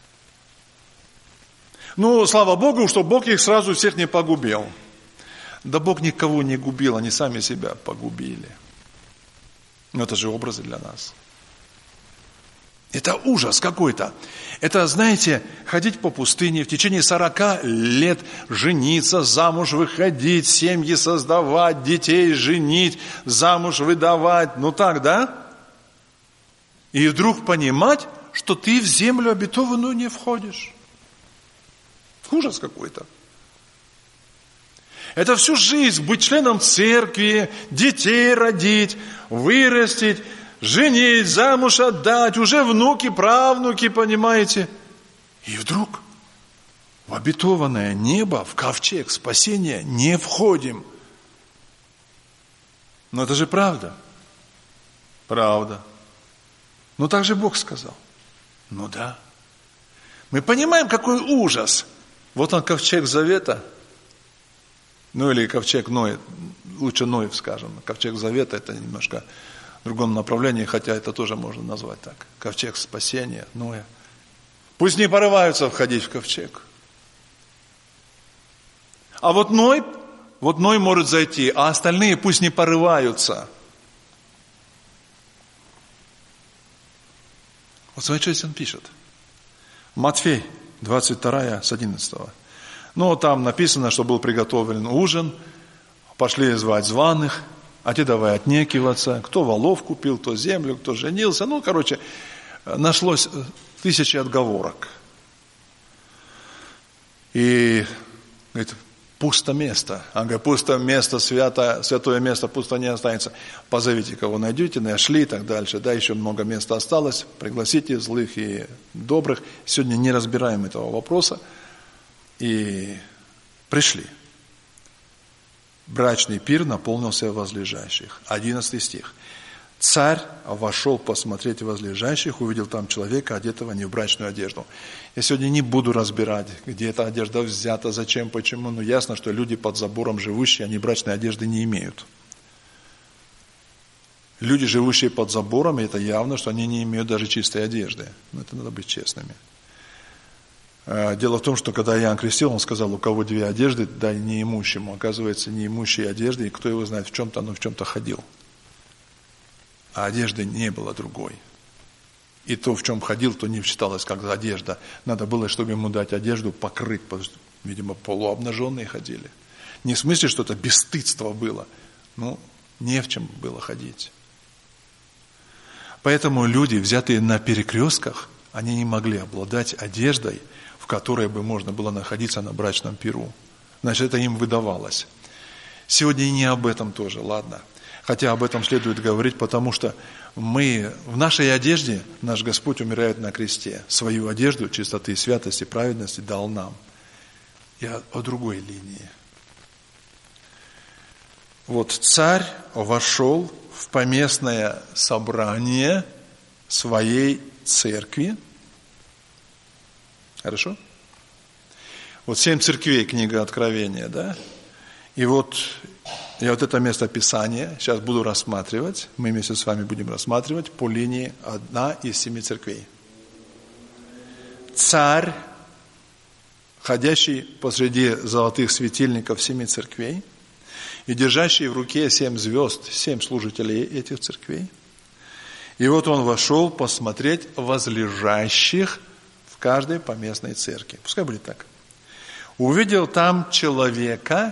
Ну, слава Богу, что Бог их сразу всех не погубил. Да Бог никого не губил, они сами себя погубили. Но это же образы для нас. Это ужас какой-то. Это, знаете, ходить по пустыне в течение 40 лет, жениться, замуж выходить, семьи создавать, детей женить, замуж выдавать. Ну так, да? И вдруг понимать, что ты в землю обетованную не входишь. Ужас какой-то. Это всю жизнь быть членом церкви, детей родить, вырастить, женить, замуж отдать, уже внуки, правнуки, понимаете? И вдруг в обетованное небо, в ковчег спасения не входим. Но это же правда. Правда. Ну так же Бог сказал. Ну да. Мы понимаем, какой ужас. Вот он, ковчег завета. Ну или ковчег Ноя, лучше Ноев скажем. Ковчег завета это немножко в другом направлении, хотя это тоже можно назвать так. Ковчег спасения Ноя. Пусть не порываются входить в ковчег. А вот Ной может зайти, а остальные пусть не порываются. Вот смотрите, что он пишет. Матфей, 22, с 11. Ну, там написано, что был приготовлен ужин, пошли звать званых, а те давай отнекиваться. Кто волов купил, кто землю, кто женился. Ну, короче, нашлось 1000 отговорок. И, говорит, пусто место. Он говорит, пусто место, святое место пусто не останется. Позовите, кого найдете, нашли и так дальше. Да, еще много места осталось. Пригласите злых и добрых. Сегодня не разбираем этого вопроса. И пришли. Брачный пир наполнился возлежащих. 11 стих. Царь вошел посмотреть возлежащих, увидел там человека, одетого не в брачную одежду. Я сегодня не буду разбирать, где эта одежда взята, зачем, почему. Но ясно, что люди под забором живущие, они брачной одежды не имеют. Люди, живущие под забором, это явно, что они не имеют даже чистой одежды. Но это надо быть честными. Дело в том, что когда Иоанн крестил, он сказал, у кого 2 одежды, дай неимущему. Оказывается, неимущие одежды, и кто его знает в чем-то, но в чем-то ходил. А одежды не было другой. И то, в чем ходил, то не считалось как одежда. Надо было, чтобы ему дать одежду, покрыть, потому что, видимо, полуобнаженные ходили. Не в смысле, что это бесстыдство было. Ну, не в чем было ходить. Поэтому люди, взятые на перекрестках, они не могли обладать одеждой, в которой бы можно было находиться на брачном пиру. Значит, это им выдавалось. Сегодня и не об этом тоже, ладно. Хотя об этом следует говорить, потому что мы в нашей одежде, наш Господь умирает на кресте. Свою одежду чистоты, святости, праведности дал нам. И о другой линии. Вот царь вошел в поместное собрание своей церкви. Хорошо? Вот 7 церквей, книга Откровения, да? И вот я вот это место Писания сейчас буду рассматривать. Мы вместе с вами будем рассматривать по линии 1 из 7 церквей. Царь, ходящий посреди золотых светильников 7 церквей и держащий в руке 7 звезд, 7 служителей этих церквей. И вот он вошел посмотреть возлежащих в каждой поместной церкви. Пускай будет так. Увидел там человеков,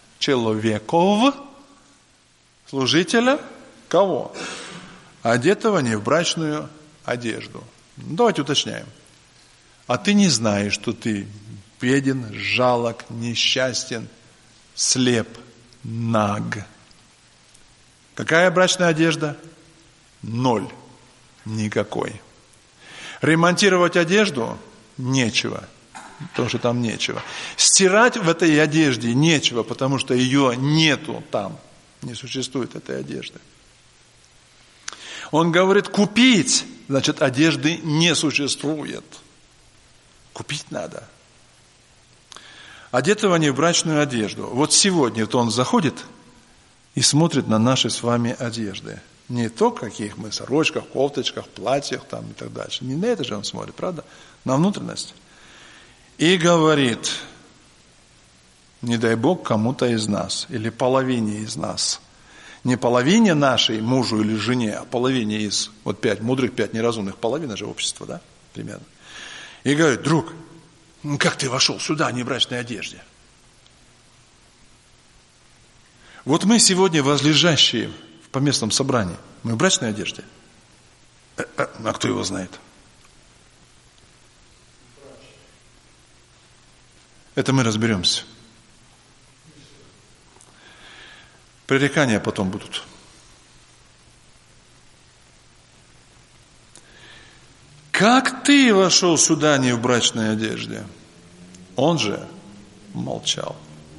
служителя, кого? Одетого не в брачную одежду. Давайте уточняем. А ты не знаешь, что ты беден, жалок, несчастен, слеп, наг. Какая брачная одежда? 0. Никакой. Ремонтировать одежду нечего. Потому что там нечего. Стирать в этой одежде нечего, потому что ее нету там. Не существует этой одежды. Он говорит, купить, значит, одежды не существует. Купить надо. Одетого не в брачную одежду. Вот сегодня он заходит и смотрит на наши с вами одежды. Не то, каких мы сорочках, кофточках, платьях там и так дальше. Не на это же он смотрит, правда? На внутренность. И говорит, не дай Бог кому-то из нас, или половине из нас. Не половине нашей, мужу или жене, а половине из, 5 мудрых, 5 неразумных, половина же общества, да, примерно. И говорит, друг, как ты вошел сюда в небрачной одежде? Вот мы сегодня возлежащие в поместном собрании, мы в брачной одежде. А кто его знает? Это мы разберемся. Пререкания потом будут. Как ты вошел сюда не в брачной одежде? Он же молчал.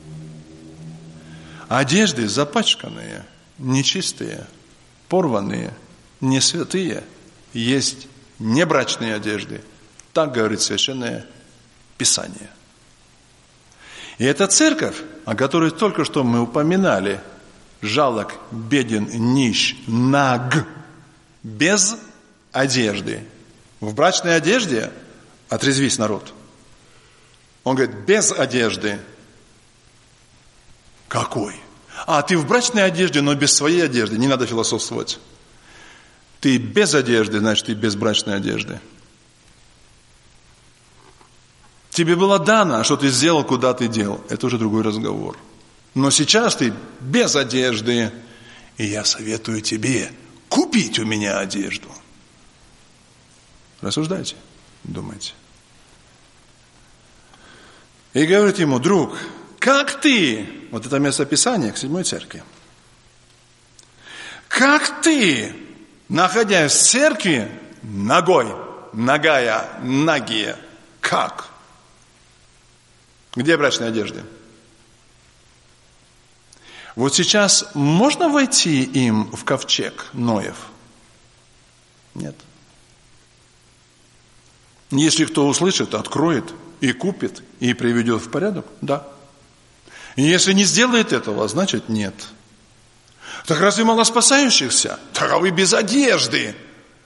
Одежды запачканные, нечистые, порванные, не святые, есть небрачные одежды. Так говорит Священное Писание. И эта церковь, о которой только что мы упоминали, жалок, беден, нищ, наг, без одежды. В брачной одежде отрезвись, народ. Он говорит, без одежды. Какой? Ты в брачной одежде, но без своей одежды. Не надо философствовать. Ты без одежды, значит, ты без брачной одежды. Тебе было дано, а что ты сделал, куда ты дел. Это уже другой разговор. Но сейчас ты без одежды. И я советую тебе купить у меня одежду. Рассуждайте, думайте. И говорит ему, друг, как ты, вот это место Писания к 7 церкви, как ты, находясь в церкви, нагие, как? Где брачные одежды? Вот сейчас можно войти им в ковчег Ноев? Нет. Если кто услышит, откроет и купит, и приведет в порядок, да. И если не сделает этого, значит нет. Так разве мало спасающихся? Таковы без одежды.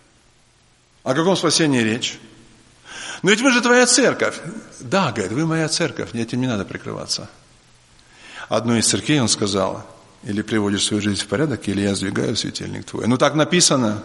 О каком спасении речь? Но ведь вы же твоя церковь. Да, говорит, вы моя церковь, этим не надо прикрываться. Одной из церквей он сказал, или приводишь свою жизнь в порядок, или я сдвигаю светильник твой. Ну так написано.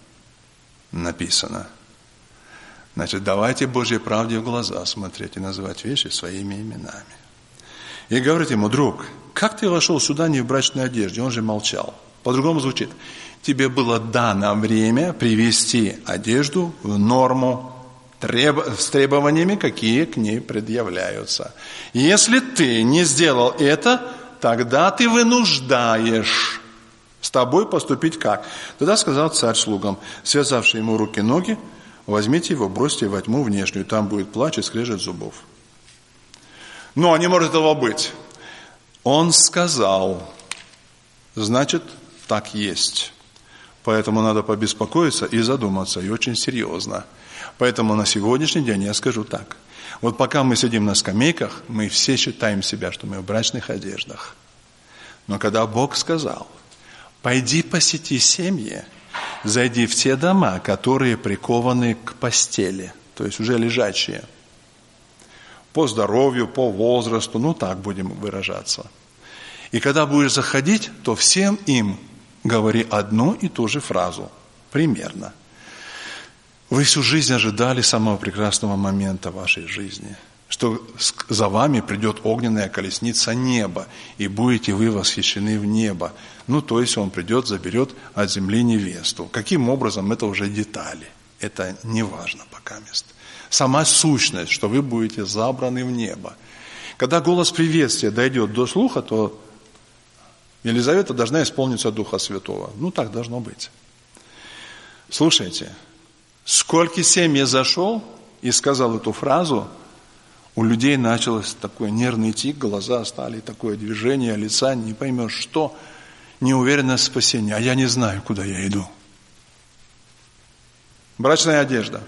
Написано. Значит, давайте Божьей правде в глаза смотреть и называть вещи своими именами. И говорит ему, друг, как ты вошел сюда не в брачной одежде? Он же молчал. По-другому звучит. Тебе было дано время привести одежду в норму с требованиями, какие к ней предъявляются. Если ты не сделал это, тогда ты вынуждаешь с тобой поступить как? Тогда сказал царь слугам, связавший ему руки и ноги, возьмите его, бросьте во тьму внешнюю, там будет плач и скрежет зубов. Но не может этого быть. Он сказал, значит, так есть. Поэтому надо побеспокоиться и задуматься, и очень серьезно. Поэтому на сегодняшний день я скажу так. Вот пока мы сидим на скамейках, мы все считаем себя, что мы в брачных одеждах. Но когда Бог сказал, пойди посети семьи, зайди в те дома, которые прикованы к постели, то есть уже лежачие, по здоровью, по возрасту, так будем выражаться. И когда будешь заходить, то всем им говори одну и ту же фразу, примерно. Вы всю жизнь ожидали самого прекрасного момента вашей жизни, что за вами придет огненная колесница неба, и будете вы восхищены в небо. То есть он придет, заберет от земли невесту. Каким образом, это уже детали. Это не важно пока мест. Сама сущность, что вы будете забраны в небо. Когда голос приветствия дойдет до слуха, то Елизавета должна исполниться Духа Святого. Так должно быть. Слушайте, сколько семь я зашел, и сказал эту фразу, у людей началось такой нервный тик, глаза стали, такое движение лица, не поймешь что, неуверенность в спасении, а я не знаю, куда я иду. Брачная одежда.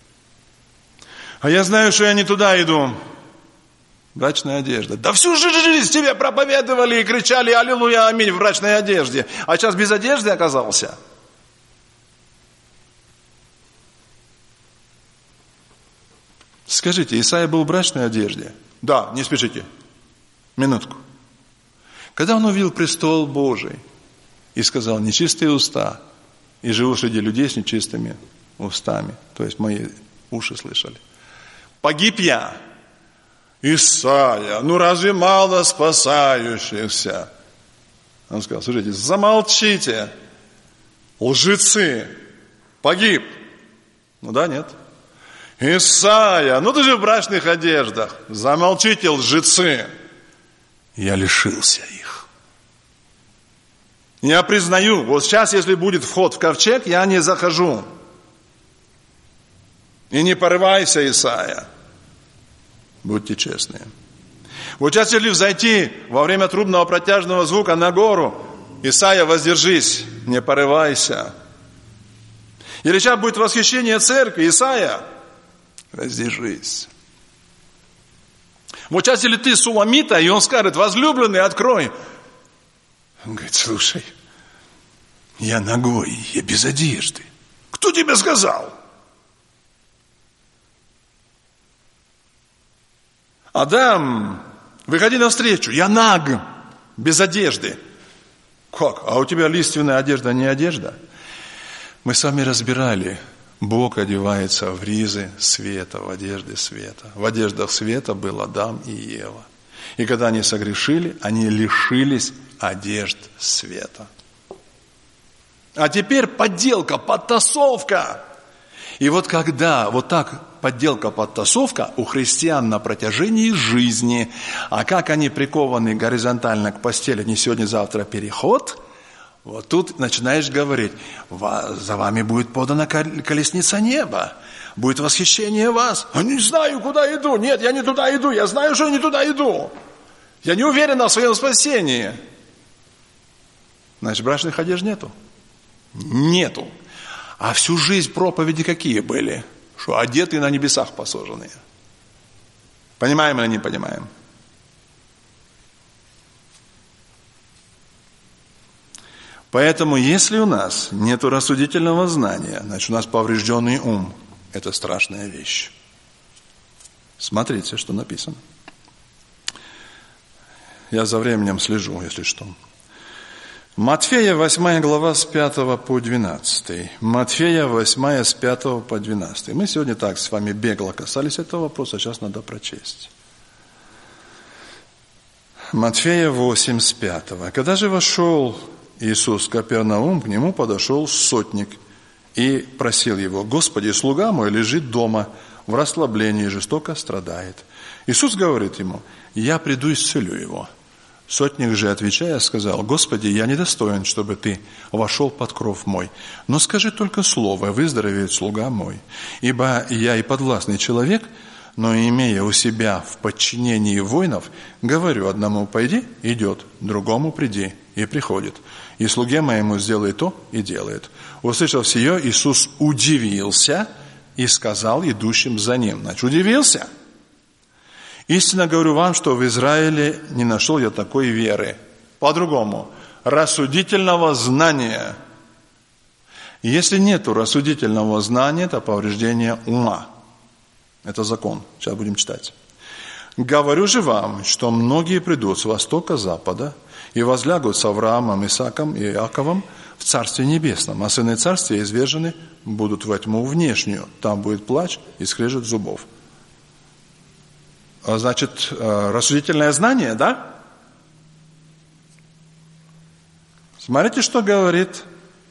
А я знаю, что я не туда иду. Брачная одежда. Да всю жизнь тебе проповедовали и кричали «Аллилуйя, аминь» в брачной одежде. А сейчас без одежды оказался. Скажите, Исаия был в брачной одежде? Да, не спешите. Минутку. Когда он увидел престол Божий и сказал «Нечистые уста, и живу среди людей с нечистыми устами», то есть мои уши слышали. «Погиб я». Исаия, ну разве мало спасающихся? Он сказал, слушайте, замолчите, лжецы, погиб. Ну да, нет. Исаия, ну ты же в брачных одеждах, замолчите, лжецы. Я лишился их. Я признаю, вот сейчас, если будет вход в ковчег, я не захожу. И не порывайся, Исаия. Будьте честны. Вот сейчас, если взойти во время трубного протяжного звука на гору, Исаия, воздержись, не порывайся. Или сейчас будет восхищение церкви, Исаия, воздержись. Вот сейчас, если ты суламита, и он скажет, возлюбленный, открой. Он говорит, слушай, я нагой, я без одежды. Кто тебе сказал? Адам, выходи навстречу, я наг, без одежды. Как? А у тебя лиственная одежда, не одежда? Мы с вами разбирали, Бог одевается в ризы света, в одежды света. В одеждах света был Адам и Ева. И когда они согрешили, они лишились одежд света. А теперь подделка, подтасовка. И вот когда вот так подделка, подтасовка у христиан на протяжении жизни, а как они прикованы горизонтально к постели, не сегодня, завтра переход, вот тут начинаешь говорить, за вами будет подана колесница неба, будет восхищение вас. Я не знаю, куда иду, нет, я не туда иду, я знаю, что я не туда иду. Я не уверен в своем спасении. Значит, брачных одежд нету? Нету. А всю жизнь проповеди какие были? Что одеты на небесах посаженные. Понимаем или не понимаем? Поэтому, если у нас нет рассудительного знания, значит, у нас поврежденный ум. Это страшная вещь. Смотрите, что написано. Я за временем слежу, если что. Матфея 8 глава с 5 по 12. Матфея 8 с 5 по 12. Мы сегодня так с вами бегло касались этого вопроса, сейчас надо прочесть. Матфея 8 с 5. Когда же вошел Иисус в Капернаум, к нему подошел сотник и просил его: «Господи, слуга мой лежит дома в расслаблении, жестоко страдает». Иисус говорит ему: «Я приду и исцелю его». Сотник же, отвечая, сказал: «Господи, я недостоин, чтобы ты вошел под кров мой, но скажи только слово, выздоровеет слуга мой. Ибо я и подвластный человек, но имея у себя в подчинении воинов, говорю одному: пойди, идет, другому приди, и приходит. И слуге моему сделай то, и делает». Услышав сие, Иисус удивился и сказал идущим за ним. Значит, удивился. «Истинно говорю вам, что в Израиле не нашел я такой веры». По-другому, рассудительного знания. Если нету рассудительного знания, это повреждение ума. Это закон. Сейчас будем читать. «Говорю же вам, что многие придут с востока, запада, и возлягут с Авраамом, Исааком и Иаковом в Царстве Небесном, а сыны Царствия извержены будут во тьму внешнюю. Там будет плач и скрежет зубов». Значит, рассудительное знание, да? Смотрите, что говорит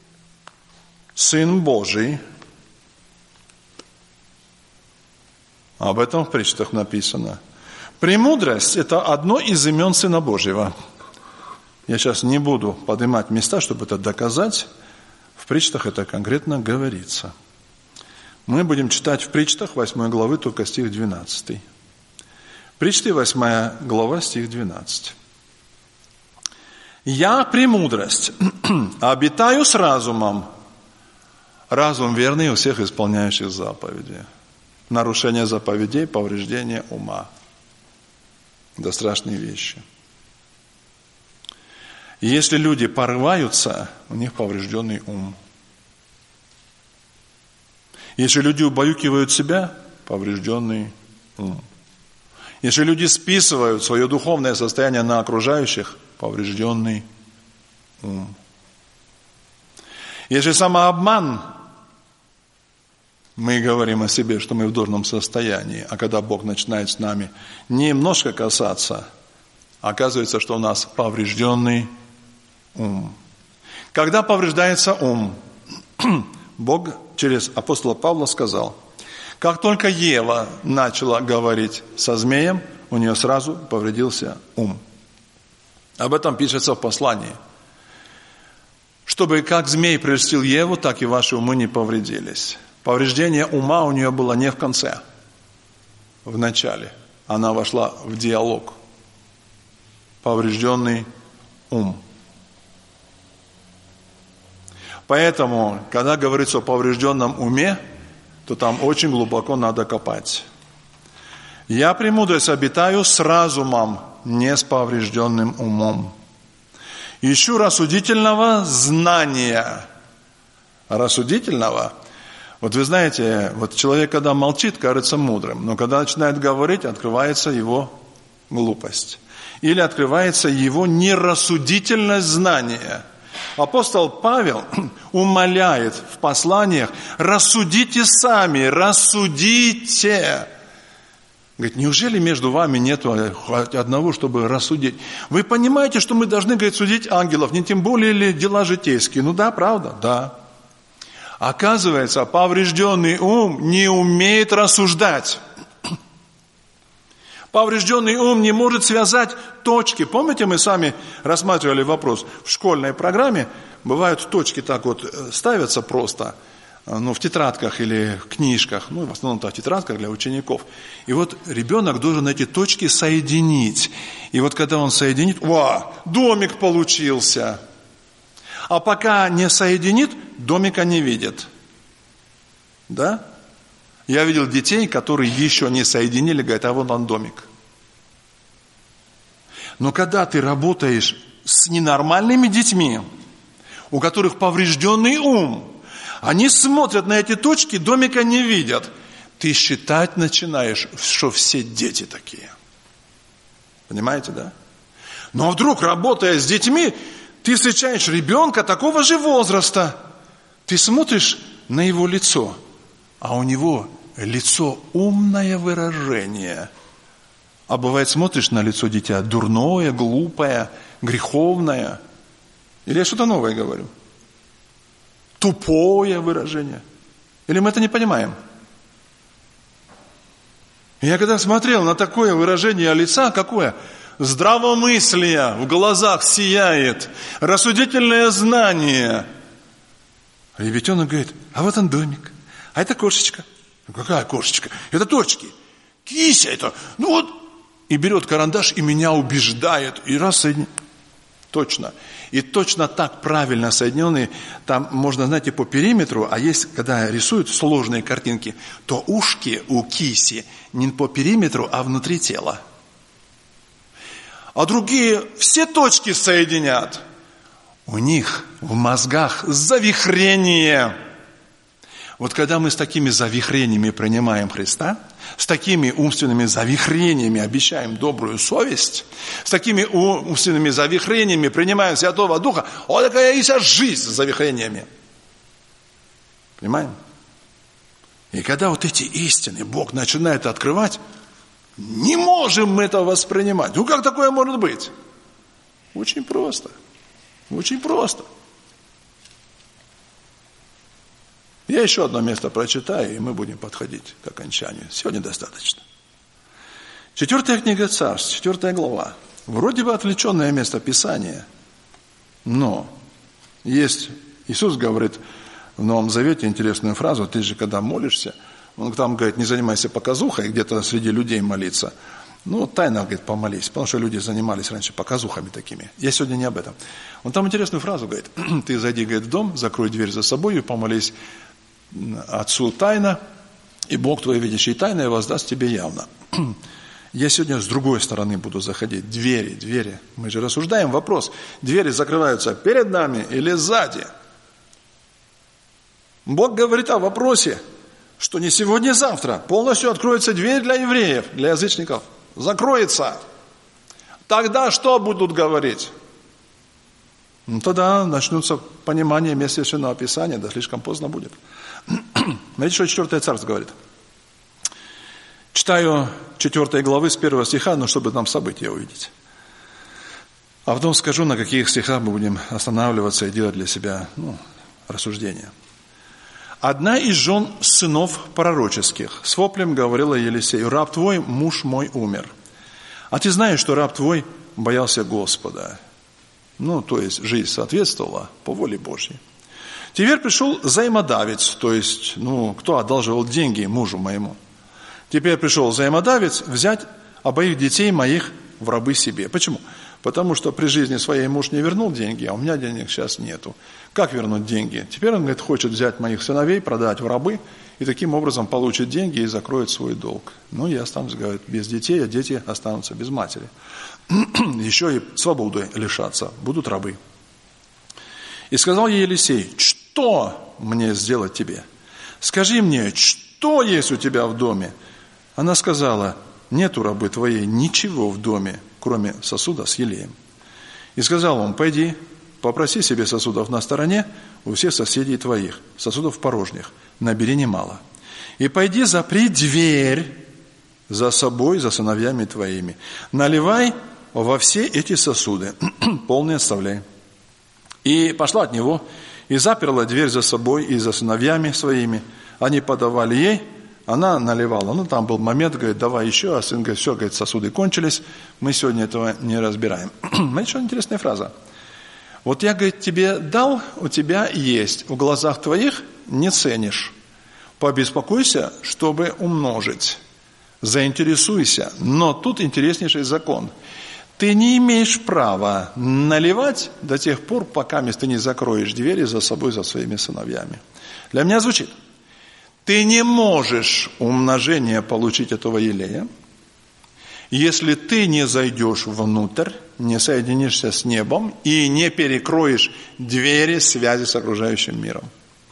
Сын Божий. Об этом в притчах написано. Премудрость – это одно из имен Сына Божьего. Я сейчас не буду поднимать места, чтобы это доказать. В притчах это конкретно говорится. Мы будем читать в Притчах 8 главы только стих 12. Притчи 8 глава, стих 12. «Я премудрость, обитаю с разумом». Разум верный у всех исполняющих заповеди. Нарушение заповедей, повреждение ума. Это страшные вещи. И если люди порываются, у них поврежденный ум. Если люди убаюкивают себя, поврежденный ум. Если люди списывают свое духовное состояние на окружающих, поврежденный ум. Если самообман, мы говорим о себе, что мы в должном состоянии, а когда Бог начинает с нами немножко касаться, оказывается, что у нас поврежденный ум. Когда повреждается ум, Бог через апостола Павла сказал, как только Ева начала говорить со змеем, у нее сразу повредился ум. Об этом пишется в послании. Чтобы как змей прельстил Еву, так и ваши умы не повредились. Повреждение ума у нее было не в конце, в начале. Она вошла в диалог. Поврежденный ум. Поэтому, когда говорится о поврежденном уме, то там очень глубоко надо копать. «Я премудрость обитаю с разумом, не с поврежденным умом. Ищу рассудительного знания». Рассудительного. Вот вы знаете, вот человек, когда молчит, кажется мудрым, но когда начинает говорить, открывается его глупость. Или открывается его нерассудительность знания. Апостол Павел умоляет в посланиях: рассудите сами, рассудите. Говорит, неужели между вами нет хоть одного, чтобы рассудить? Вы понимаете, что мы должны, говорит, судить ангелов, не тем более ли дела житейские? Ну да, правда, да. Оказывается, поврежденный ум не умеет рассуждать. Поврежденный ум не может связать точки. Помните, мы сами рассматривали вопрос. В школьной программе бывают точки так вот ставятся просто, в тетрадках или в книжках, в основном-то в тетрадках для учеников. И вот ребенок должен эти точки соединить. И вот когда он соединит, домик получился. А пока не соединит, домика не видит. Да? Я видел детей, которые еще не соединили, говорят, а вон он домик. Но когда ты работаешь с ненормальными детьми, у которых поврежденный ум, они смотрят на эти точки, домика не видят. Ты считать начинаешь, что все дети такие. Понимаете, да? Но вдруг, работая с детьми, ты встречаешь ребенка такого же возраста. Ты смотришь на его лицо, а у него лицо умное выражение. А бывает, смотришь на лицо дитя дурное, глупое, греховное. Или я что-то новое говорю? Тупое выражение. Или мы это не понимаем? Я когда смотрел на такое выражение лица, какое? Здравомыслие в глазах сияет, рассудительное знание. И ребятенок говорит, а вот он домик, а это кошечка. Какая кошечка? Это точки. Кися это. И берет карандаш и меня убеждает. И раз соединяет. Точно. И точно так правильно соединенные, там можно, знаете, по периметру, а есть, когда рисуют сложные картинки, то ушки у киси не по периметру, а внутри тела. А другие все точки соединят. У них в мозгах завихрение. Вот когда мы с такими завихрениями принимаем Христа, с такими умственными завихрениями обещаем добрую совесть, с такими умственными завихрениями принимаем Святого Духа, вот такая и вся жизнь с завихрениями. Понимаем? И когда вот эти истины Бог начинает открывать, не можем мы это воспринимать. Как такое может быть? Очень просто. Очень просто. Я еще одно место прочитаю, и мы будем подходить к окончанию. Сегодня достаточно. 4 книга Царств, 4 глава. Вроде бы отвлеченное место Писания, но есть, Иисус говорит, в Новом Завете интересную фразу. Ты же, когда молишься, он там говорит, не занимайся показухой, где-то среди людей молиться. Ну, тайно, говорит, помолись, потому что люди занимались раньше показухами такими. Я сегодня не об этом. Он там интересную фразу говорит. Ты зайди, говорит, в дом, закрой дверь за собой и помолись Отцу тайно, и Бог твой, видящий тайное, воздаст тебе явно. Я сегодня с другой стороны буду заходить. Двери. Мы же рассуждаем. Вопрос. Двери закрываются перед нами или сзади? Бог говорит о вопросе, что не сегодня, завтра полностью откроется дверь для евреев, для язычников. Закроется. Тогда что будут говорить? Ну, тогда начнутся понимание мест Священного Писания, да слишком поздно будет. Смотрите, что 4 Царств говорит. Читаю 4 главы с 1 стиха, но чтобы там события увидеть. А потом скажу, на каких стихах мы будем останавливаться и делать для себя рассуждения. Одна из жен сынов пророческих с воплем говорила Елисею: раб твой, муж мой умер. А ты знаешь, что раб твой боялся Господа. То есть жизнь соответствовала по воле Божьей. Теперь пришел взаимодавец, то есть, кто одалживал деньги мужу моему. Теперь пришел взаимодавец взять обоих детей моих в рабы себе. Почему? Потому что при жизни своей муж не вернул деньги, а у меня денег сейчас нету. Как вернуть деньги? Теперь он, говорит, хочет взять моих сыновей, продать в рабы, и таким образом получит деньги и закроет свой долг. Я останусь, говорит, без детей, а дети останутся без матери. Еще и свободы лишаться, будут рабы. И сказал ей Елисей: что мне сделать тебе? Скажи мне, что есть у тебя в доме? Она сказала: нет у рабы твоей ничего в доме, кроме сосуда с елеем. И сказал он: пойди, попроси себе сосудов на стороне у всех соседей твоих, сосудов порожних, набери немало. И пойди, запри дверь за собой, за сыновьями твоими. Наливай во все эти сосуды, полные оставляй. И пошла от него, и заперла дверь за собой и за сыновьями своими. Они подавали ей, она наливала. Там был момент, говорит, давай еще, а сын говорит, все, говорит, сосуды кончились, мы сегодня этого не разбираем. Знаете, что интересная фраза? Вот я, говорит, тебе дал, у тебя есть, в глазах твоих не ценишь. Побеспокойся, чтобы умножить. Заинтересуйся. Но тут интереснейший закон. Ты не имеешь права наливать до тех пор, пока ты не закроешь двери за собой, за своими сыновьями. Для меня звучит: ты не можешь умножение получить этого елея, если ты не зайдешь внутрь, не соединишься с небом и не перекроешь двери связи с окружающим миром.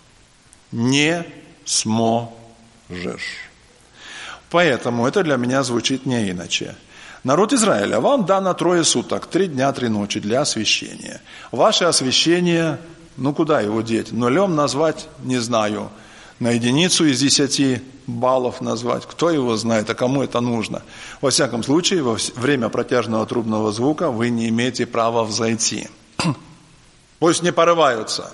Не сможешь. Поэтому это для меня звучит не иначе. Народ Израиля, вам дано 3 суток, 3 дня, 3 ночи для освящения. Ваше освящение, куда его деть? 0 назвать, не знаю. На 1 из 10 баллов назвать, кто его знает, а кому это нужно. Во всяком случае, во время протяжного трубного звука вы не имеете права взойти. Пусть не порываются.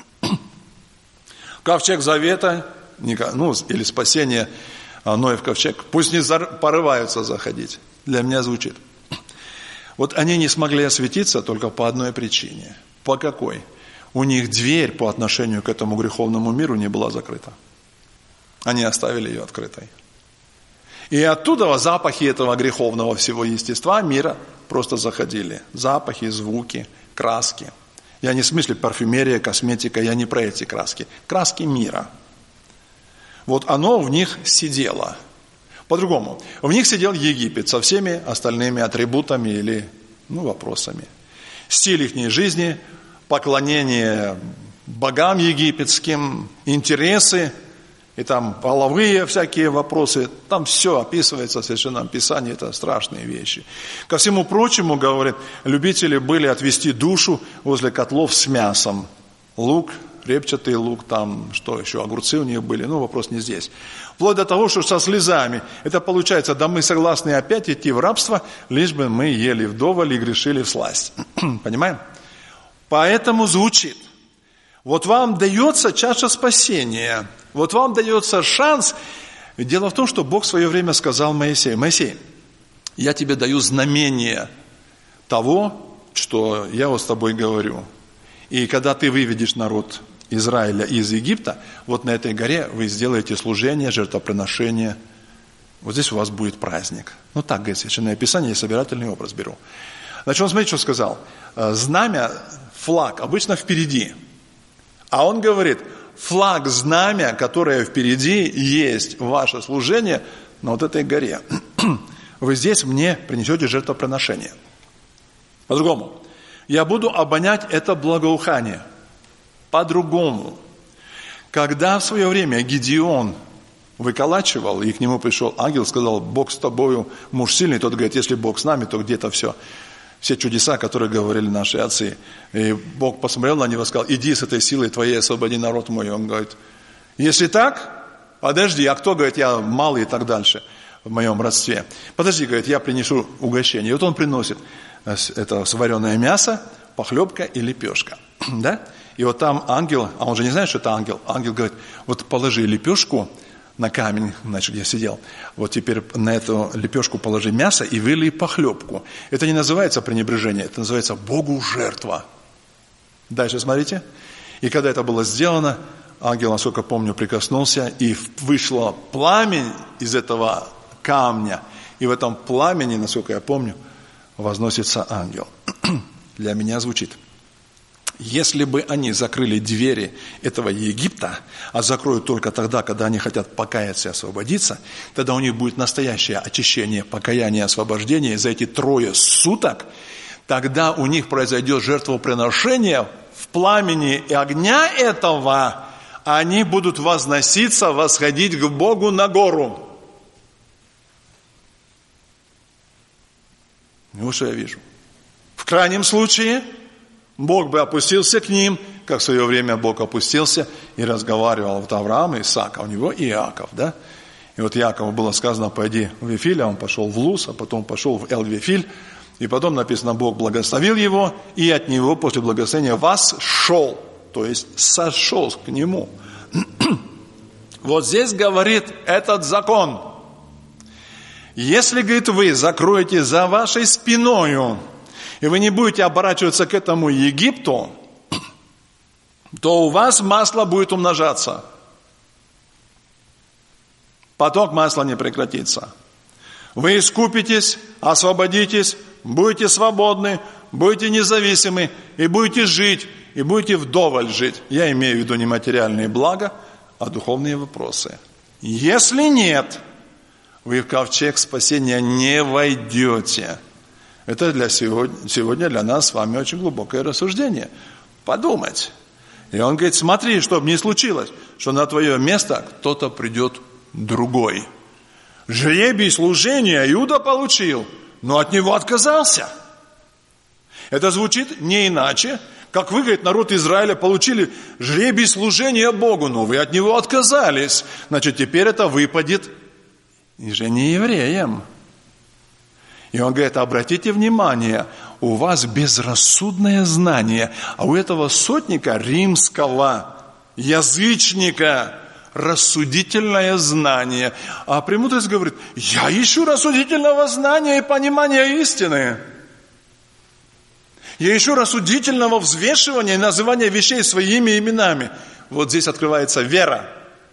Ковчег Завета, или спасение Ноев ковчег, пусть не порываются заходить. Для меня звучит. Вот они не смогли осветиться только по одной причине. По какой? У них дверь по отношению к этому греховному миру не была закрыта. Они оставили ее открытой. И оттуда запахи этого греховного всего естества мира просто заходили. Запахи, звуки, краски. Я не в смысле парфюмерия, косметика, я не про эти краски. Краски мира. Вот оно в них сидело. По-другому. В них сидел Египет со всеми остальными атрибутами или вопросами. Стиль их жизни, поклонение богам египетским, интересы, и там половые всякие вопросы. Там все описывается в Священном Писании, это страшные вещи. Ко всему прочему, говорят, любители были отвести душу возле котлов с мясом. Лук, репчатый лук, там, что еще, огурцы у них были, вопрос не здесь. Вплоть до того, что со слезами. Это получается, да мы согласны опять идти в рабство, лишь бы мы ели вдоволь и грешили всласть. Понимаем? Поэтому звучит. Вот вам дается чаша спасения, вот вам дается шанс. Дело в том, что Бог в свое время сказал Моисею: Моисей, я тебе даю знамение того, что я вот с тобой говорю. И когда ты выведешь народ Израиля из Египта, вот на этой горе вы сделаете служение, жертвоприношение. Вот здесь у вас будет праздник. Ну так говорит Священное Писание, я собирательный образ беру. Значит, он, смотрите, что сказал. Знамя, флаг обычно впереди. А он говорит, флаг, знамя, которое впереди, есть ваше служение на вот этой горе. Вы здесь мне принесете жертвоприношение. По-другому. Я буду обонять это благоухание. По-другому. Когда в свое время Гидеон выколачивал, и к нему пришел ангел, сказал, Бог с тобою, муж сильный, тот говорит, если Бог с нами, то где-то все чудеса, которые говорили наши отцы. И Бог посмотрел на него и сказал, иди с этой силой твоей, освободи народ мой. Он говорит, если так, подожди, а кто, говорит, я малый и так дальше в моем родстве. Подожди, говорит, я принесу угощение. И вот он приносит это свареное мясо, похлебка и лепешка. Да? И вот там ангел, а он же не знает, что это ангел. Ангел говорит, вот положи лепешку на камень, значит, я сидел. Вот теперь на эту лепешку положи мясо и вылей похлебку. Это не называется пренебрежение, это называется Богу жертва. Дальше смотрите. И когда это было сделано, ангел, насколько помню, прикоснулся, и вышло пламень из этого камня. И в этом пламени, насколько я помню, возносится ангел. Для меня звучит. Если бы они закрыли двери этого Египта, а закроют только тогда, когда они хотят покаяться и освободиться, тогда у них будет настоящее очищение, покаяние, освобождение за эти 3 суток, тогда у них произойдет жертвоприношение в пламени и огня этого, они будут возноситься, восходить к Богу на гору. И вот что я вижу. В крайнем случае Бог бы опустился к ним, как в свое время Бог опустился и разговаривал вот Авраам и Исаак, а у него и Иаков, да? И вот Иакову было сказано, пойди в Вифиль, а он пошел в Луз, а потом пошел в Эл-Вифиль, и потом написано, Бог благословил его, и от него после благословения восшел, то есть сошел к нему. Вот здесь говорит этот закон. Если, говорит, вы закроете за вашей спиною, и вы не будете оборачиваться к этому Египту, то у вас масло будет умножаться. Поток масла не прекратится. Вы искупитесь, освободитесь, будете свободны, будете независимы, и будете жить, и будете вдоволь жить. Я имею в виду не материальные блага, а духовные вопросы. Если нет, вы в ковчег спасения не войдете. Это сегодня для нас с вами очень глубокое рассуждение. Подумать. И он говорит, смотри, чтобы не случилось, что на твое место кто-то придет другой. Жребий служения Иуда получил, но от него отказался. Это звучит не иначе, как вы, говорит, народ Израиля получили жребий служения Богу, но вы от него отказались. Значит, теперь это выпадет и же не евреям. И он говорит, обратите внимание, у вас безрассудное знание, а у этого сотника римского, язычника, рассудительное знание. А премудрость говорит, я ищу рассудительного знания и понимания истины. Я ищу рассудительного взвешивания и называния вещей своими именами. Вот здесь открывается вера.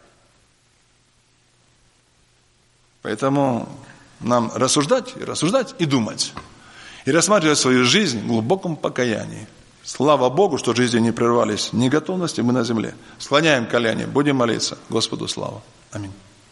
Поэтому нам рассуждать и думать. И рассматривать свою жизнь в глубоком покаянии. Слава Богу, что жизни не прервались ни готовности, мы на земле. Склоняем колени, будем молиться. Господу слава. Аминь.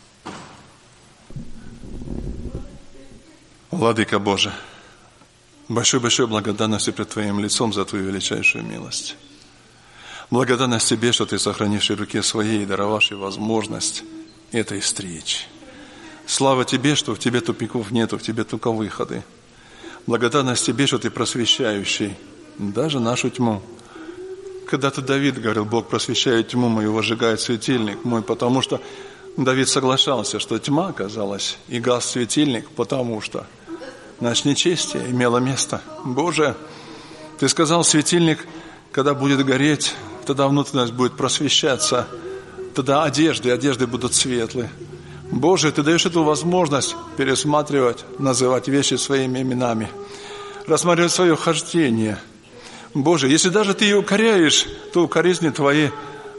Владыка Божий, большой-большой благодарности пред Твоим лицом за Твою величайшую милость. Благодарность Тебе, что Ты, сохранивший в руке Своей, даровавший возможность этой встречи. Слава Тебе, что в Тебе тупиков нету, в Тебе только выходы. Благодарность Тебе, что Ты просвещающий даже нашу тьму. Когда-то Давид говорил, Бог просвещает тьму мою, возжигает светильник мой, потому что Давид соглашался, что тьма оказалась и гас светильник, потому что значит, нечестие имело место. Боже, Ты сказал, светильник, когда будет гореть, тогда внутренность будет просвещаться, тогда одежды будут светлые. Боже, Ты даешь эту возможность пересматривать, называть вещи своими именами, рассматривать свое хождение. Боже, если даже Ты ее укоряешь, то укоризни Твои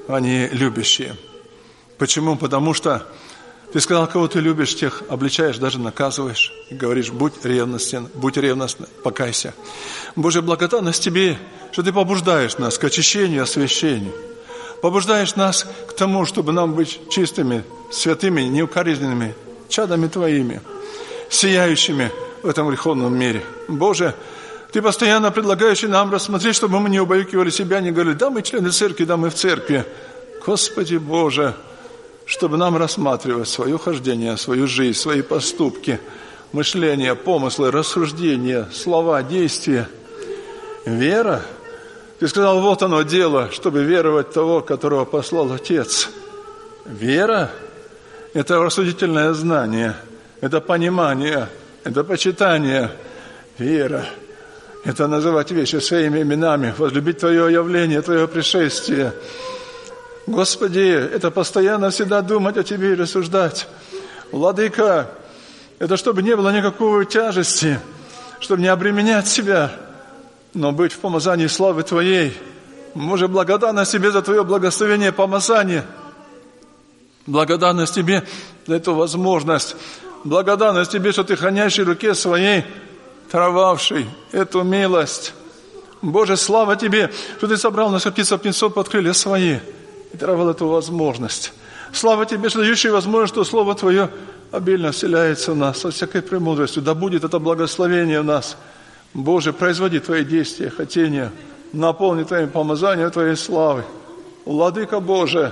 они любящие. Почему? Потому что Ты сказал, кого Ты любишь, тех обличаешь, даже наказываешь. И говоришь, будь ревностен, покайся. Боже, благодарность Тебе, что Ты побуждаешь нас к очищению и освящению. Побуждаешь нас к тому, чтобы нам быть чистыми, святыми, неукоризненными, чадами Твоими, сияющими в этом греховном мире. Боже, Ты постоянно предлагаешь нам рассмотреть, чтобы мы не убаюкивали себя, не говорили, да, мы члены церкви, да, мы в церкви. Господи Боже, чтобы нам рассматривать свое хождение, свою жизнь, свои поступки, мышления, помыслы, рассуждения, слова, действия. Вера. Ты сказал, вот оно дело, чтобы веровать в того, которого послал Отец. Вера – это рассудительное знание, это понимание, это почитание. Вера – это называть вещи своими именами, возлюбить Твое явление, Твое пришествие. Господи, это постоянно всегда думать о Тебе и рассуждать. Владыка, это чтобы не было никакой тяжести, чтобы не обременять себя, но быть в помазании славы Твоей. Боже, благодарность Тебе за Твое благословение и помазание. Благодарность Тебе за эту возможность. Благодарность Тебе, что Ты храняешь в руке Своей, даровавший эту милость. Боже, слава Тебе, что Ты собрал нас, как птица птенцов под крылья Свои. И даровал эту возможность. Слава Тебе, что дающий возможность, что Слово Твое обильно вселяется в нас со всякой премудростью. Да будет это благословение в нас. Боже, производи Твои действия, хотения, наполни Твоим помазанием Твоей славы. Владыка Боже,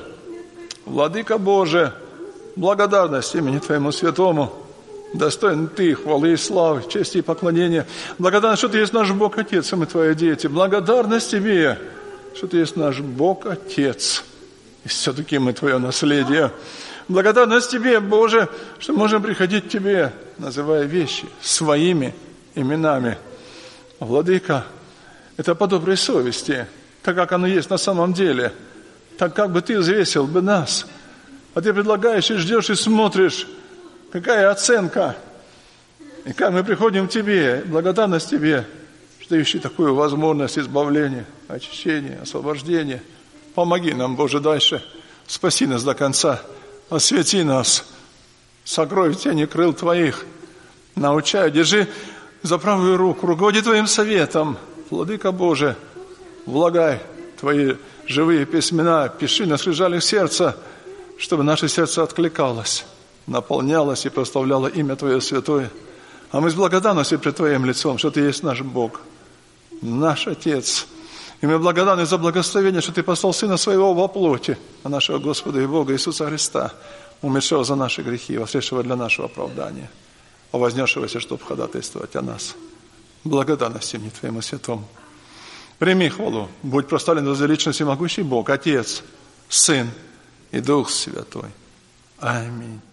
благодарность имени Твоему святому. Достоин Ты хвалы и славы, чести и поклонения. Благодарность, что Ты есть наш Бог Отец, и мы Твои дети. Благодарность Тебе, что Ты есть наш Бог Отец. И все-таки мы Твое наследие. Благодарность Тебе, Боже, что можем приходить к Тебе, называя вещи своими именами. Владыка, это по доброй совести, так как оно есть на самом деле, так как бы Ты взвесил бы нас. А Ты предлагаешь и ждешь, и смотришь, какая оценка. И как мы приходим к Тебе, благодарность Тебе, что дающий такую возможность избавления, очищения, освобождения. Помоги нам, Боже, дальше. Спаси нас до конца. Освети нас. Сокрой в тени крыл Твоих. Научай, держи за правую руку. Руководи Твоим советом. Владыка Боже, влагай Твои живые письмена. Пиши на скрижалях сердца, чтобы наше сердце откликалось, наполнялось и прославляло имя Твое святое. А мы с благодарностью пред Твоим лицом, что Ты есть наш Бог, наш Отец. И мы благодарны за благословение, что Ты послал Сына Своего во плоти, а нашего Господа и Бога Иисуса Христа, умершего за наши грехи, воскресшего для нашего оправдания, а вознесшегося, чтобы ходатайствовать о нас. Благодарность имени Твоему святому. Прими хвалу, будь прославлен возле личности могущий Бог, Отец, Сын и Дух Святой. Аминь.